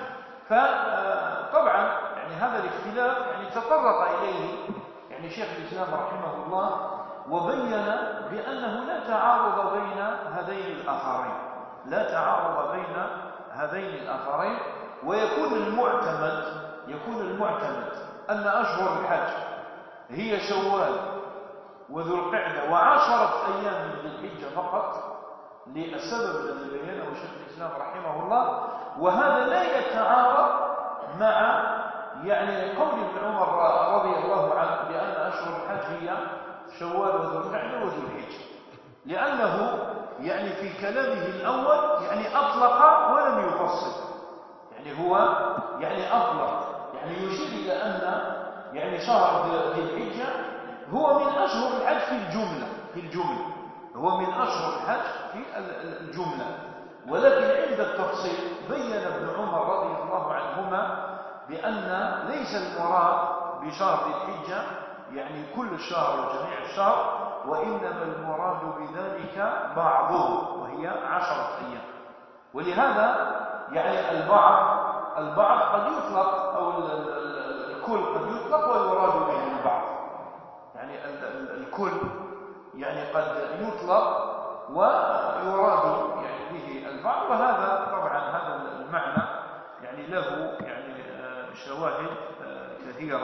فطبعا يعني هذا الاختلاف يعني تطرق إليه يعني شيخ الإسلام رحمه الله وبين بأنه لا تعارض بين هذين الآخرين، لا تعارض بين هذين الآخرين، ويكون المعتمد يكون المعتمد أن أشهر الحج هي شوال وذو القعدة وعشرة أيام من ذي الحجة فقط، للسبب الذي بينه شيخ الإسلام رحمه الله، وهذا لا يتعارض مع يعني قول ابن عمر رضي الله عنه بأن أشهر الحج هي شوال وذو القعدة وذو الحجة، لأنه يعني في كلامه الأول يعني أطلق ولم يفصل، يعني هو يعني أطلق يعني يشير إلى أن يعني شهر ذي الحجة هو من أشهر الحج في الجملة في الجملة هو من أشهر الحج في الجملة، ولكن عند التفصيل بين ابن عمر رضي الله عنهما بأن ليس المراد بشهر ذي الحجة يعني كل الشهر وجميع الشهر، وإنما المراد بذلك بعضه وهي عشرة أيام. ولهذا يعني البعض البعض قد يطلق أو الكل قد يطلق ويراد به البعض، يعني الكل يعني قد يطلق ويراد يعني به البعض، وهذا طبعا هذا المعنى يعني له يعني شواهد كثيرة.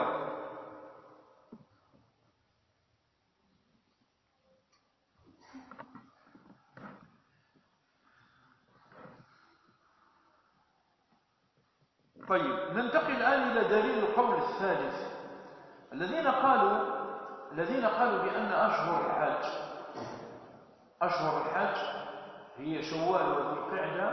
طيب ننتقل الآن إلى دليل القول الثالث. الذين قالوا الذين قالوا بأن أشهر الحج أشهر الحج هي شوال وذو القعدة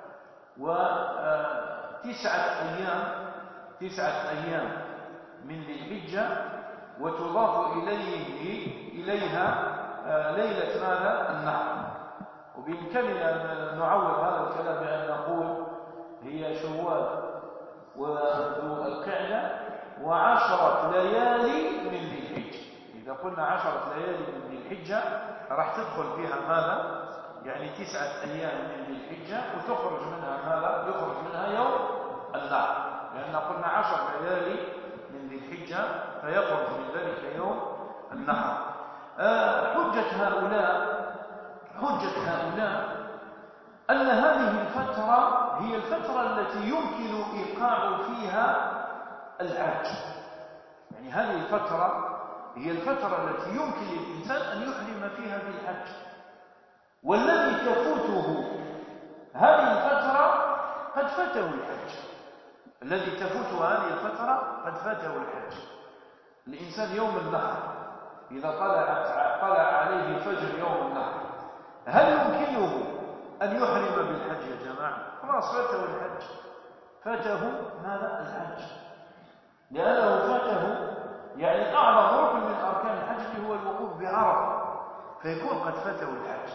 وتسعة أيام تسعة أيام من ذي الحجة، وتضاف إليه إليها ليلة ماذا؟ النحر. وبإمكاننا أن نعوض هذا الكلام بأن نقول هي شوال وذو القعدة وعشرة ليالي من ذي الحجة. إذا قلنا عشرة ليالي من ذي الحجة راح تدخل فيها ماذا؟ يعني تسعة أيام من ذي الحجة، وتخرج منها ماذا؟ يخرج منها يوم النحر، لأن قلنا عشر ليالي من ذي الحجة فيخرج من ذلك يوم النحر. آه حجة هؤلاء حجة هؤلاء أن هذه الفترة هي الفترة التي يمكن إيقاع فيها الحج، يعني هذه الفترة هي الفترة التي يمكن للإنسان أن يحرم فيها بالحج، والذي تفوته هذه الفترة قد فاته الحج، الذي تفوته هذه الفترة قد فاته الحج. الإنسان يوم النحر إذا طلع طلع عليه فجر يوم النحر هل يمكنه أن يحرم بالحج يا جماعة؟ خلاص فاته الحج، فاته ماذا؟ الحج، لأنه فاته يعني أعظم ركن من أركان الحج هو الوقوف بعرفة، فيكون قد فاته الحج.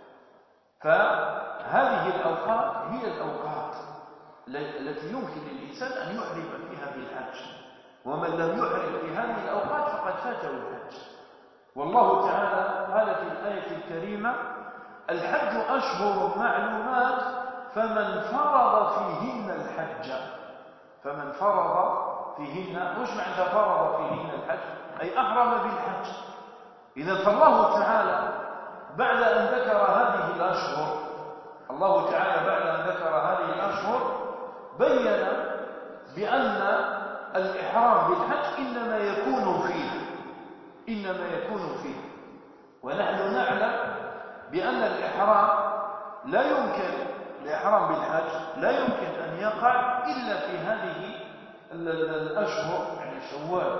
فهذه الأوقات هي الأوقات التي يمكن للإنسان أن يحرم فيها بالحج، ومن لم يحرم في هذه الأوقات فقد فاته الحج. والله تعالى قال في الآية الكريمة: الحج أشهر معلومات فمن فرض فيهن الحج. فمن فرض فيهن، وش معنى فرض فيهن الحج؟ أي أحرم بالحج. إذا فالله تعالى بعد أن ذكر هذه الأشهر الله تعالى بعد أن ذكر هذه الأشهر بين بأن الإحرام بالحج إنما يكون فيه إنما يكون فيه ونحن نعلم بأن الإحرام لا يمكن الإحرام بالحج لا يمكن أن يقع إلا في هذه الأشهر يعني شوال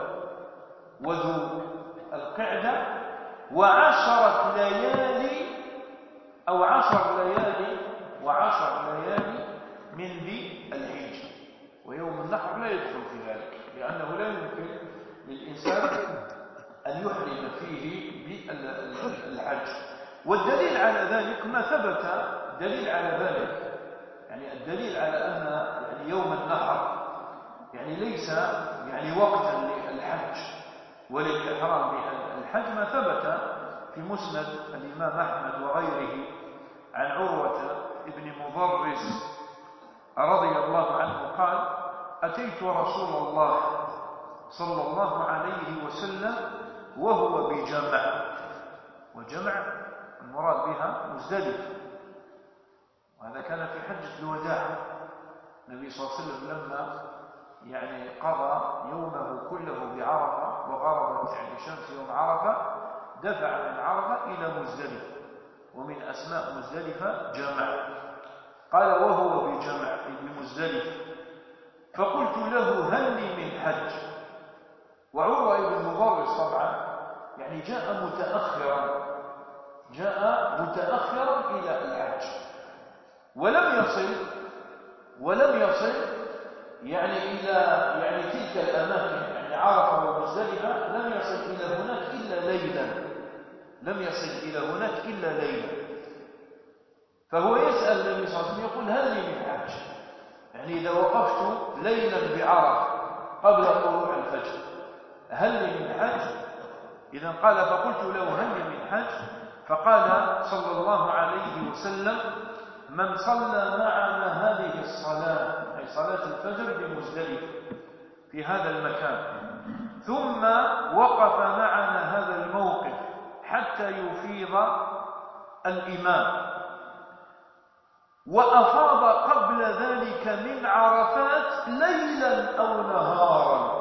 وذو القعدة وعشرة ليالي أو عشر ليالي وعشر ليالي من ذي الحجة، ويوم النحر لا يدخل في ذلك لأنه لا يمكن للإنسان أن يحرم فيه بالحج. والدليل على ذلك ما ثبت دليل على ذلك يعني الدليل على أن يعني يوم النحر يعني ليس يعني وقتا للحج وللإحرام بالحج ما ثبت في مسند الإمام أحمد وغيره عن عروة ابن مضرس رضي الله عنه قال: أتيت رسول الله صلى الله عليه وسلم وهو بجمع، وجمع المراد بها مزدلفة، وهذا كان في حجة الوداع. النبي صلى الله عليه وسلم لما يعني قضى يومه كله بعرفة وغربت يعني شمس يوم عرفة دفع من عرفة إلى مزدلفة، ومن أسماء مزدلفة جمع. قال وهو بجمع بمزدلفة فقلت له: هل لي من حج؟ وعروة بن مضرس طبعا يعني جاء متأخرا جاء متأخرا إلى الحج ولم يصل ولم يصل يعني إلى يعني تلك الأماكن يعني عرفة ومزدلفة، لم يصل إلى هناك إلا ليلا لم يصل إلى هناك إلا ليلا فهو يسأل النبي صلى الله عليه وسلم يقول: هل لي من حج؟ يعني إذا وقفت ليلا بعرفة قبل طلوع الفجر هل لي من حج؟ إذا قال فقلت له: هل لي من حج؟ فقال صلى الله عليه وسلم: من صلى معنا هذه الصلاة أي صلاة الفجر بمزدلفة في هذا المكان ثم وقف معنا هذا الموقف حتى يفيض الإمام وأفاض قبل ذلك من عرفات ليلا أو نهارا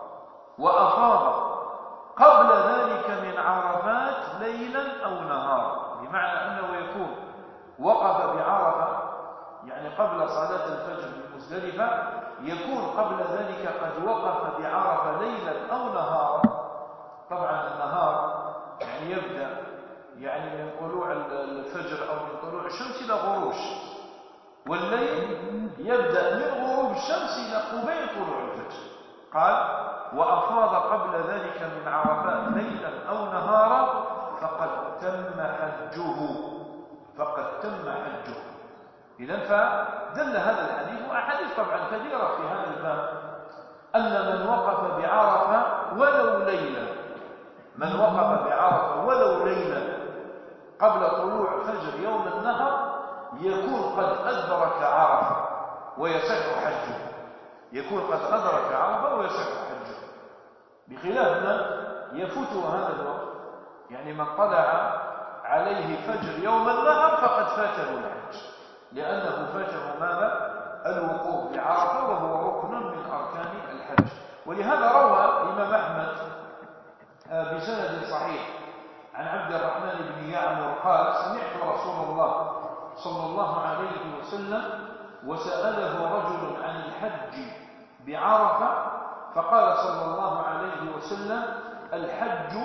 وأفاض قبل ذلك من عرفات ليلا أو نهارا، بمعنى أنه يكون وقف بعرفة يعني قبل صلاة الفجر بمزدلفة، يكون قبل ذلك قد وقف بعرفة ليلا أو نهارا. طبعا النهار يعني يبدأ يعني من طلوع الفجر أو من طلوع الشمس إلى غروب الشمس، والليل يبدأ من غروب الشمس إلى قبيل طلوع الفجر. قال: وأفاض قبل ذلك من عرفات ليلا أو نهارا فقد تم حجه فقد تم حجه. إذن فدل هذا الحديث وأحاديث طبعا كثيرة في هذا الباب أن من وقف بعرفة ولو ليلا من وقف بعرفة ولو ليلا قبل طلوع فجر يوم النهر يكون قد أدرك عرفة ويصح حجه يكون قد أدرك عرفة ويصح حجه، بخلاف من يفوته هذا الوقت يعني من طلع عليه فجر يوم النهر فقد فاته الحج لأنه فاته ماذا؟ الوقوف بعرفة وهو ركن من أركان الحج. ولهذا روى الإمام أحمد بسند صحيح عن عبد الرحمن بن يعمر قال: سمعت رسول الله صلى الله عليه وسلم وسأله رجل عن الحج بعرفة فقال صلى الله عليه وسلم: الحج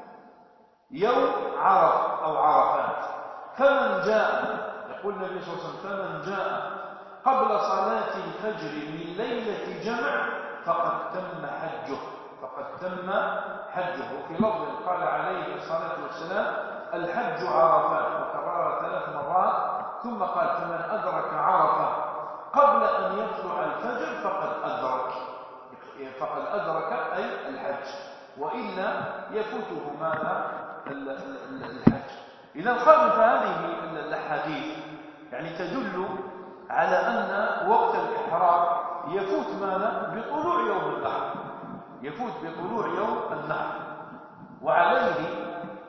يوم عرفة أو عرفات، فمن جاء يقول النبي صلى الله عليه وسلم: فمن جاء قبل صلاة الفجر من ليلة جمع فقد تم حجه فقد تم حجه. وفي لفظ قال عليه الصلاة والسلام: الحج عرفات، وكررها ثلاث مرات ثم قال: فمن أدرك عرفة قبل أن يطلع الفجر فقد أدرك فقد أدرك أي الحج، وإلا يفوته ماذا؟ الحج. إذا قالوا فهذه الأحاديث يعني تدل على أن وقت الإحرام يفوت ماذا؟ بطلوع يوم النحر يفوت بطلوع يوم النحر وعليه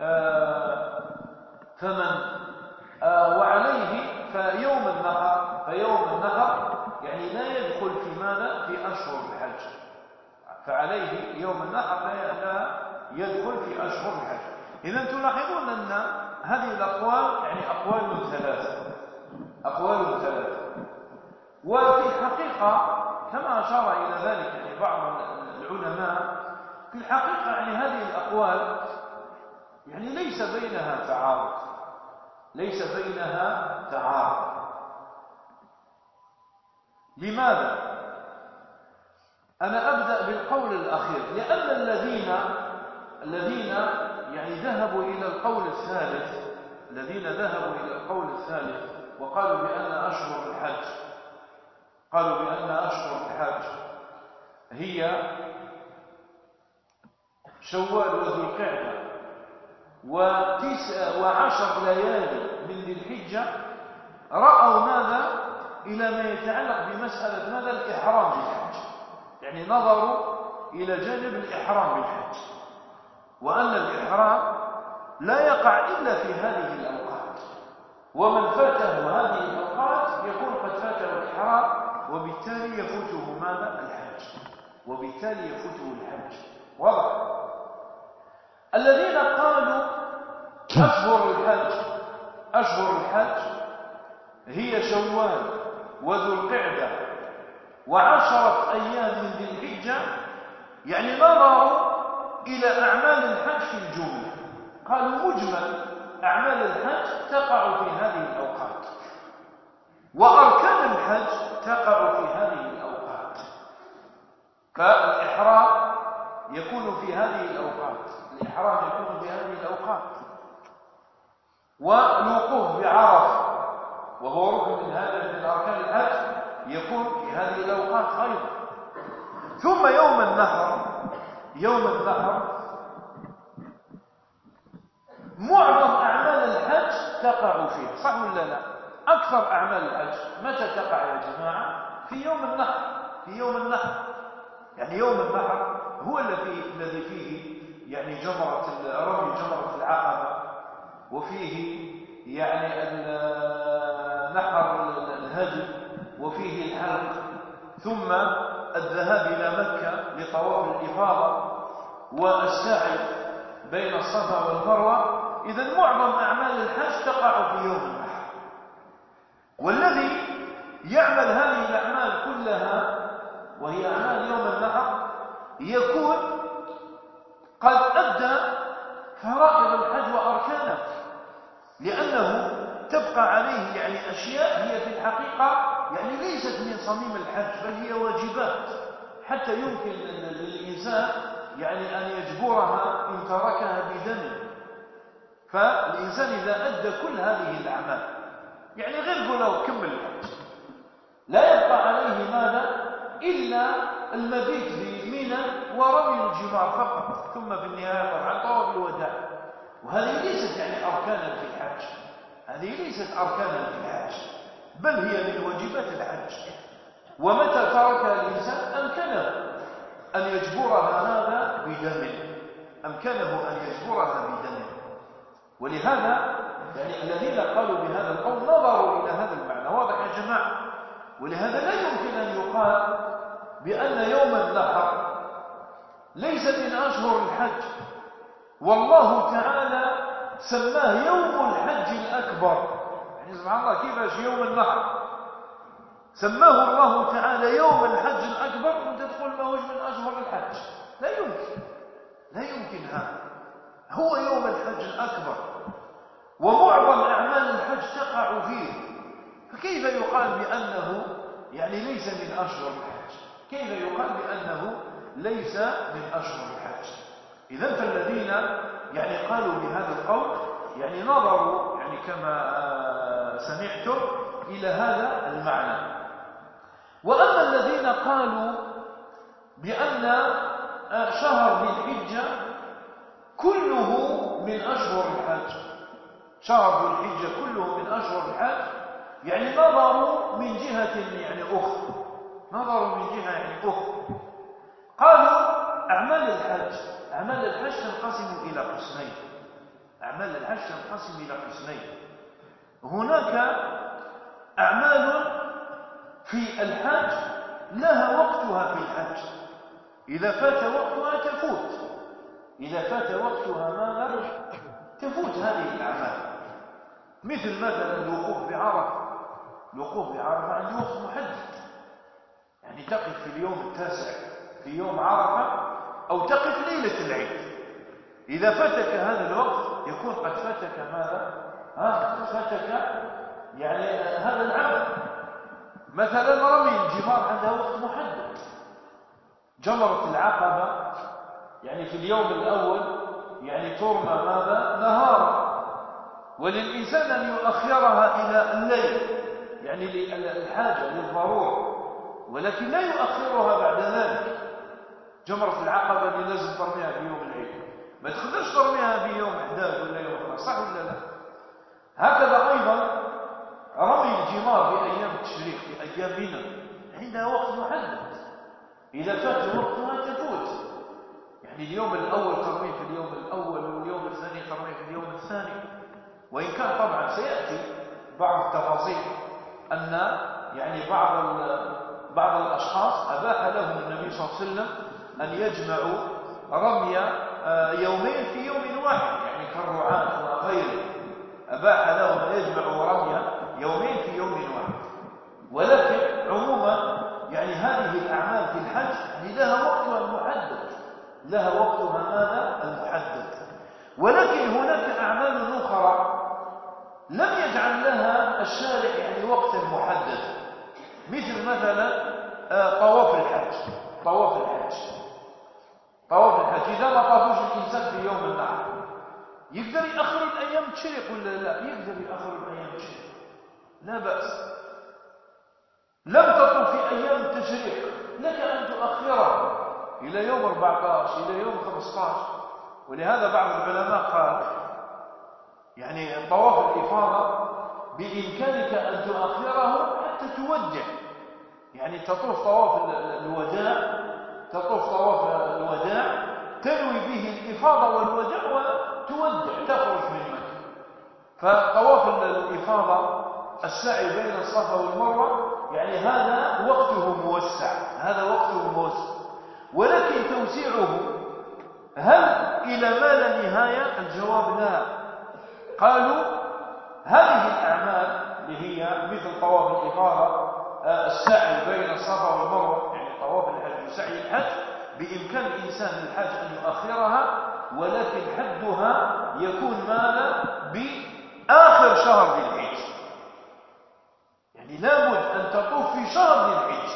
فمن وعليه فيوم النحر فيوم النحر يعني لا يدخل في ماذا؟ في أشهر الحج. فعليه يوم النحر لا يدخل في أشهر الحج. إذن تلاحظون أن هذه الأقوال يعني أقوال ثلاثة أقوال ثلاثة وفي الحقيقة كما أشار إلى ذلك يعني بعض العلماء في الحقيقة يعني هذه الأقوال يعني ليس بينها تعارض ليس بينها تعارض. لماذا؟ أنا أبدأ بالقول الأخير، لأن الذين الذين يعني ذهبوا إلى القول الثالث الذين ذهبوا إلى القول الثالث وقالوا بأن أشهر الحج قالوا بأن أشهر الحج هي شوال وذو القعدة وتسع وعشر ليالي من ذي الحجة، رأوا ماذا؟ إلى ما يتعلق بمسألة ماذا؟ الإحرام بالحج، يعني نظروا إلى جانب الإحرام بالحج، وأن الإحرام لا يقع إلا في هذه الأوقات، ومن فاته هذه الأوقات يكون قد فاته الإحرام وبالتالي يفوته ماذا؟ الحج، وبالتالي يفوته الحج. واضح؟ الذين قالوا أشهر الحج أشهر الحج هي شوال وذو القعدة وعشرة أيام من ذي الحجة، يعني نظروا إلى أعمال الحج في الجملة، قالوا مجمل أعمال الحج تقع في هذه الأوقات، وأركان الحج تقع في هذه الأوقات، فالإحرام يكون في هذه الأوقات الإحرام يكون في هذه الأوقات، والوقوف بعرفة وهو ركن من هذا من أركان الحج يكون في هذه الأوقات أيضا. ثم يوم النحر يوم النحر معظم أعمال الحج تقع فيه، صح ولا لا؟ أكثر أعمال الحج متى تقع يا جماعة؟ في يوم النحر في يوم النحر يعني يوم النحر هو الذي الذي فيه يعني جمرة رمي جمرة العقبة، وفيه يعني نحر الهدي، وفيه الحلق، ثم الذهاب إلى مكة لطواف الإفاضة والسعي بين الصفا والمروة. إذن معظم أعمال الحج تقع في يوم النحر، والذي يعمل هذه الأعمال كلها وهي أعمال يوم النحر يكون قد أدى فرائض الحج وأركانه، لأنه تبقى عليه يعني أشياء هي في الحقيقة يعني ليست من صميم الحج، بل هي واجبات حتى يمكن للإنسان يعني أن يجبرها إن تركها بدم. فالإنسان إذا أدى كل هذه الأعمال يعني غير قولوا كمل الحج، لا يبقى عليه ماذا إلا المبيت بمنى ورمي الجمار فقط، ثم في النهاية طبعا طواف الوداع. وهذه ليست يعني أركانا في الحج، هذه ليست أركانا في الحج، بل هي من واجبات الحج، ومتى تركها الإنسان أمكنه أن يجبرها هذا بدم أمكنه أن يجبرها بدم. ولهذا يعني الذين قالوا بهذا القول نظروا إلى هذا المعنى. واضح يا جماعة؟ ولهذا لا يمكن أن يقال بأن يوم النحر ليس من أشهر الحج، والله تعالى سماه يوم الحج الأكبر. يعني سبحان الله كيفاش يوم النحر سماه الله تعالى يوم الحج الأكبر وانت تقول ما هوش من أشهر الحج؟ لا يمكن لا يمكن هذا، هو يوم الحج الأكبر ومعظم أعمال الحج تقع فيه، فكيف يقال بأنه يعني ليس من أشهر الحج؟ كيف يقال بأنه ليس من أشهر الحج؟ إذن فالذين يعني قالوا بهذا القول يعني نظروا يعني كما سمعتم إلى هذا المعنى. وأما الذين قالوا بأن شهر ذي الحجة كله من أشهر الحج، شهر ذي الحجة كله من أشهر الحج، يعني نظروا من جهة يعني أخرى نظروا من جهة يعني أخرى قالوا أعمال الحج أعمال الحج تنقسم إلى قسمين. أعمال الحج تنقسم إلى قسمين. هناك أعمال في الحج لها وقتها في الحج، إذا فات وقتها تفوت، إذا فات وقتها ماذا؟ تفوت هذه الأعمال. مثل مثلا الوقوف بعرفة، الوقوف بعرفة عنده وقت محدد، يعني تقف في اليوم التاسع في يوم عرفة أو تقف ليلة العيد. إذا فاتك هذا الوقت يكون قد فاتك ماذا؟ ها فاتك يعني هذا العمل. مثلا رمي الجمار عندها وقت محدد، جمرة العقبة يعني في اليوم الأول يعني ترمى ماذا؟ نهارا، وللإنسان أن يؤخرها إلى الليل يعني للحاجة للضرورة، ولكن لا يؤخرها بعد ذلك. جمرة العقبة اللي لازم ترميها في يوم العيد، ما تقدرش ترميها في يوم إحداد ولا يوم خمس، صح ولا لا؟ هكذا أيضا رمي الجمار في أيام التشريق في أيام منى عندها وقت محدد، إذا فات وقتها تفوت. يعني اليوم الأول ترمي في اليوم الأول، واليوم الثاني ترمي في اليوم الثاني. وإن كان طبعا سيأتي بعض التفاصيل أن يعني بعض بعض الأشخاص أباح لهم النبي صلى الله عليه وسلم أن يجمعوا رمي يومين في يوم واحد، يعني كالرعاة وغيره أباح لهم أن يجمعوا رمي يومين في يوم واحد. ولكن عموما يعني هذه الأعمال في الحج يعني لها وقتها المحدد، لها وقتها ماذا؟ المحدد. ولكن هناك أعمال أخرى لم يجعل لها الشارع يعني وقتا محددا، مثل مثلا طواف الحج. طواف الحج طواف الحج إذا ما طافوش الإنسان في يوم النحر يقدر يأخر الأيام تشريق ولا لا؟ يقدر يأخر الأيام تشريق، لا بأس. لم تطف في أيام التشريق لك أن تؤخرها إلى يوم أربعة عشر إلى يوم خمسة عشر. ولهذا بعض العلماء قال يعني طواف الإفاضة بإمكانك أن تؤخره حتى تودع، يعني تطوف طواف الوداع، تطوف طواف الوداع تنوي به الإفاضة والوداع وتودع تخرج من مكة. فطواف الإفاضة السعي بين الصفا والمروة يعني هذا وقته موسع، هذا وقته موسع. ولكن توسيعه هل إلى ما لا نهاية؟ الجواب لا. قالوا هذه الأعمال اللي هي مثل طواف الإفاضة، السعي بين الصفا والمروة يعني طواف الحج وسعي الحج، بإمكان الإنسان الحاج أن يؤخرها، ولكن حدها يكون ماذا؟ بآخر شهر ذي الحج. يعني لابد أن تطوف في شهر ذي الحج.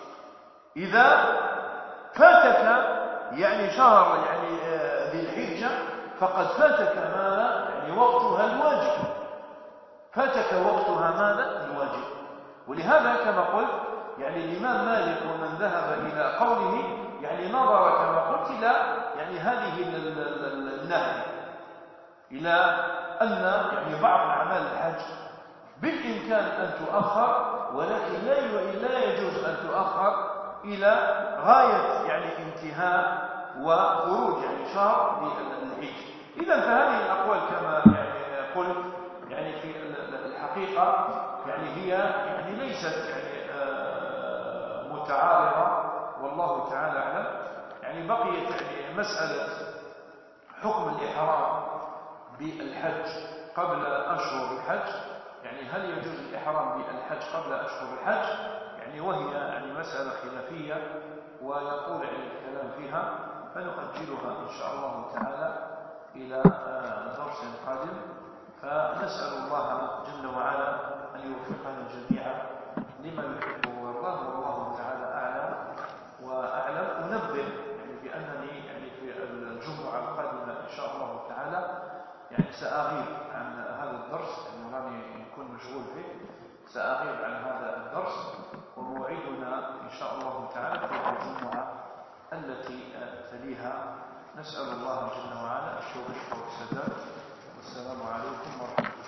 إذا فاتك يعني شهر يعني ذي الحجة فقد فاتك ماذا؟ يعني وقتها الواجب، فاتك وقتها ماذا؟ الواجب. ولهذا كما قلت يعني الإمام مالك ومن ذهب إلى قوله يعني نظر كما قلت إلى يعني هذه الناحية، إلى أن يعني بعض أعمال الحج بالإمكان أن تؤخر، ولكن لا يجوز أن تؤخر إلى غاية يعني انتهاء وخروج يعني شهر للحج. إذا فهذه الأقوال كما يعني قلت يعني في الحقيقة يعني هي يعني ليست يعني متعارضة، والله تعالى أعلم. يعني بقيت يعني مسألة حكم الإحرام بالحج قبل أشهر الحج، يعني هل يجوز الإحرام بالحج قبل أشهر الحج؟ يعني وهي يعني مسألة خلافية ويقول يعني الكلام فيها، فنؤجلها إن شاء الله تعالى إلى درس قادم. فنسأل الله جل وعلا أن يوفقنا جميعا لما يحبه ويرضاه، والله تعالى أعلم وأعلم. أنبه يعني بأنني يعني في الجمعة القادمة إن شاء الله تعالى يعني سأغيب عن هذا الدرس، يعني راني يكون مشغول فيه، سأغيب عن هذا الدرس، وموعدنا إن شاء الله تعالى في الجمعة التي تليها. نسأل الله جل وعلا التوفيق والسداد، والسلام عليكم ورحمة الله.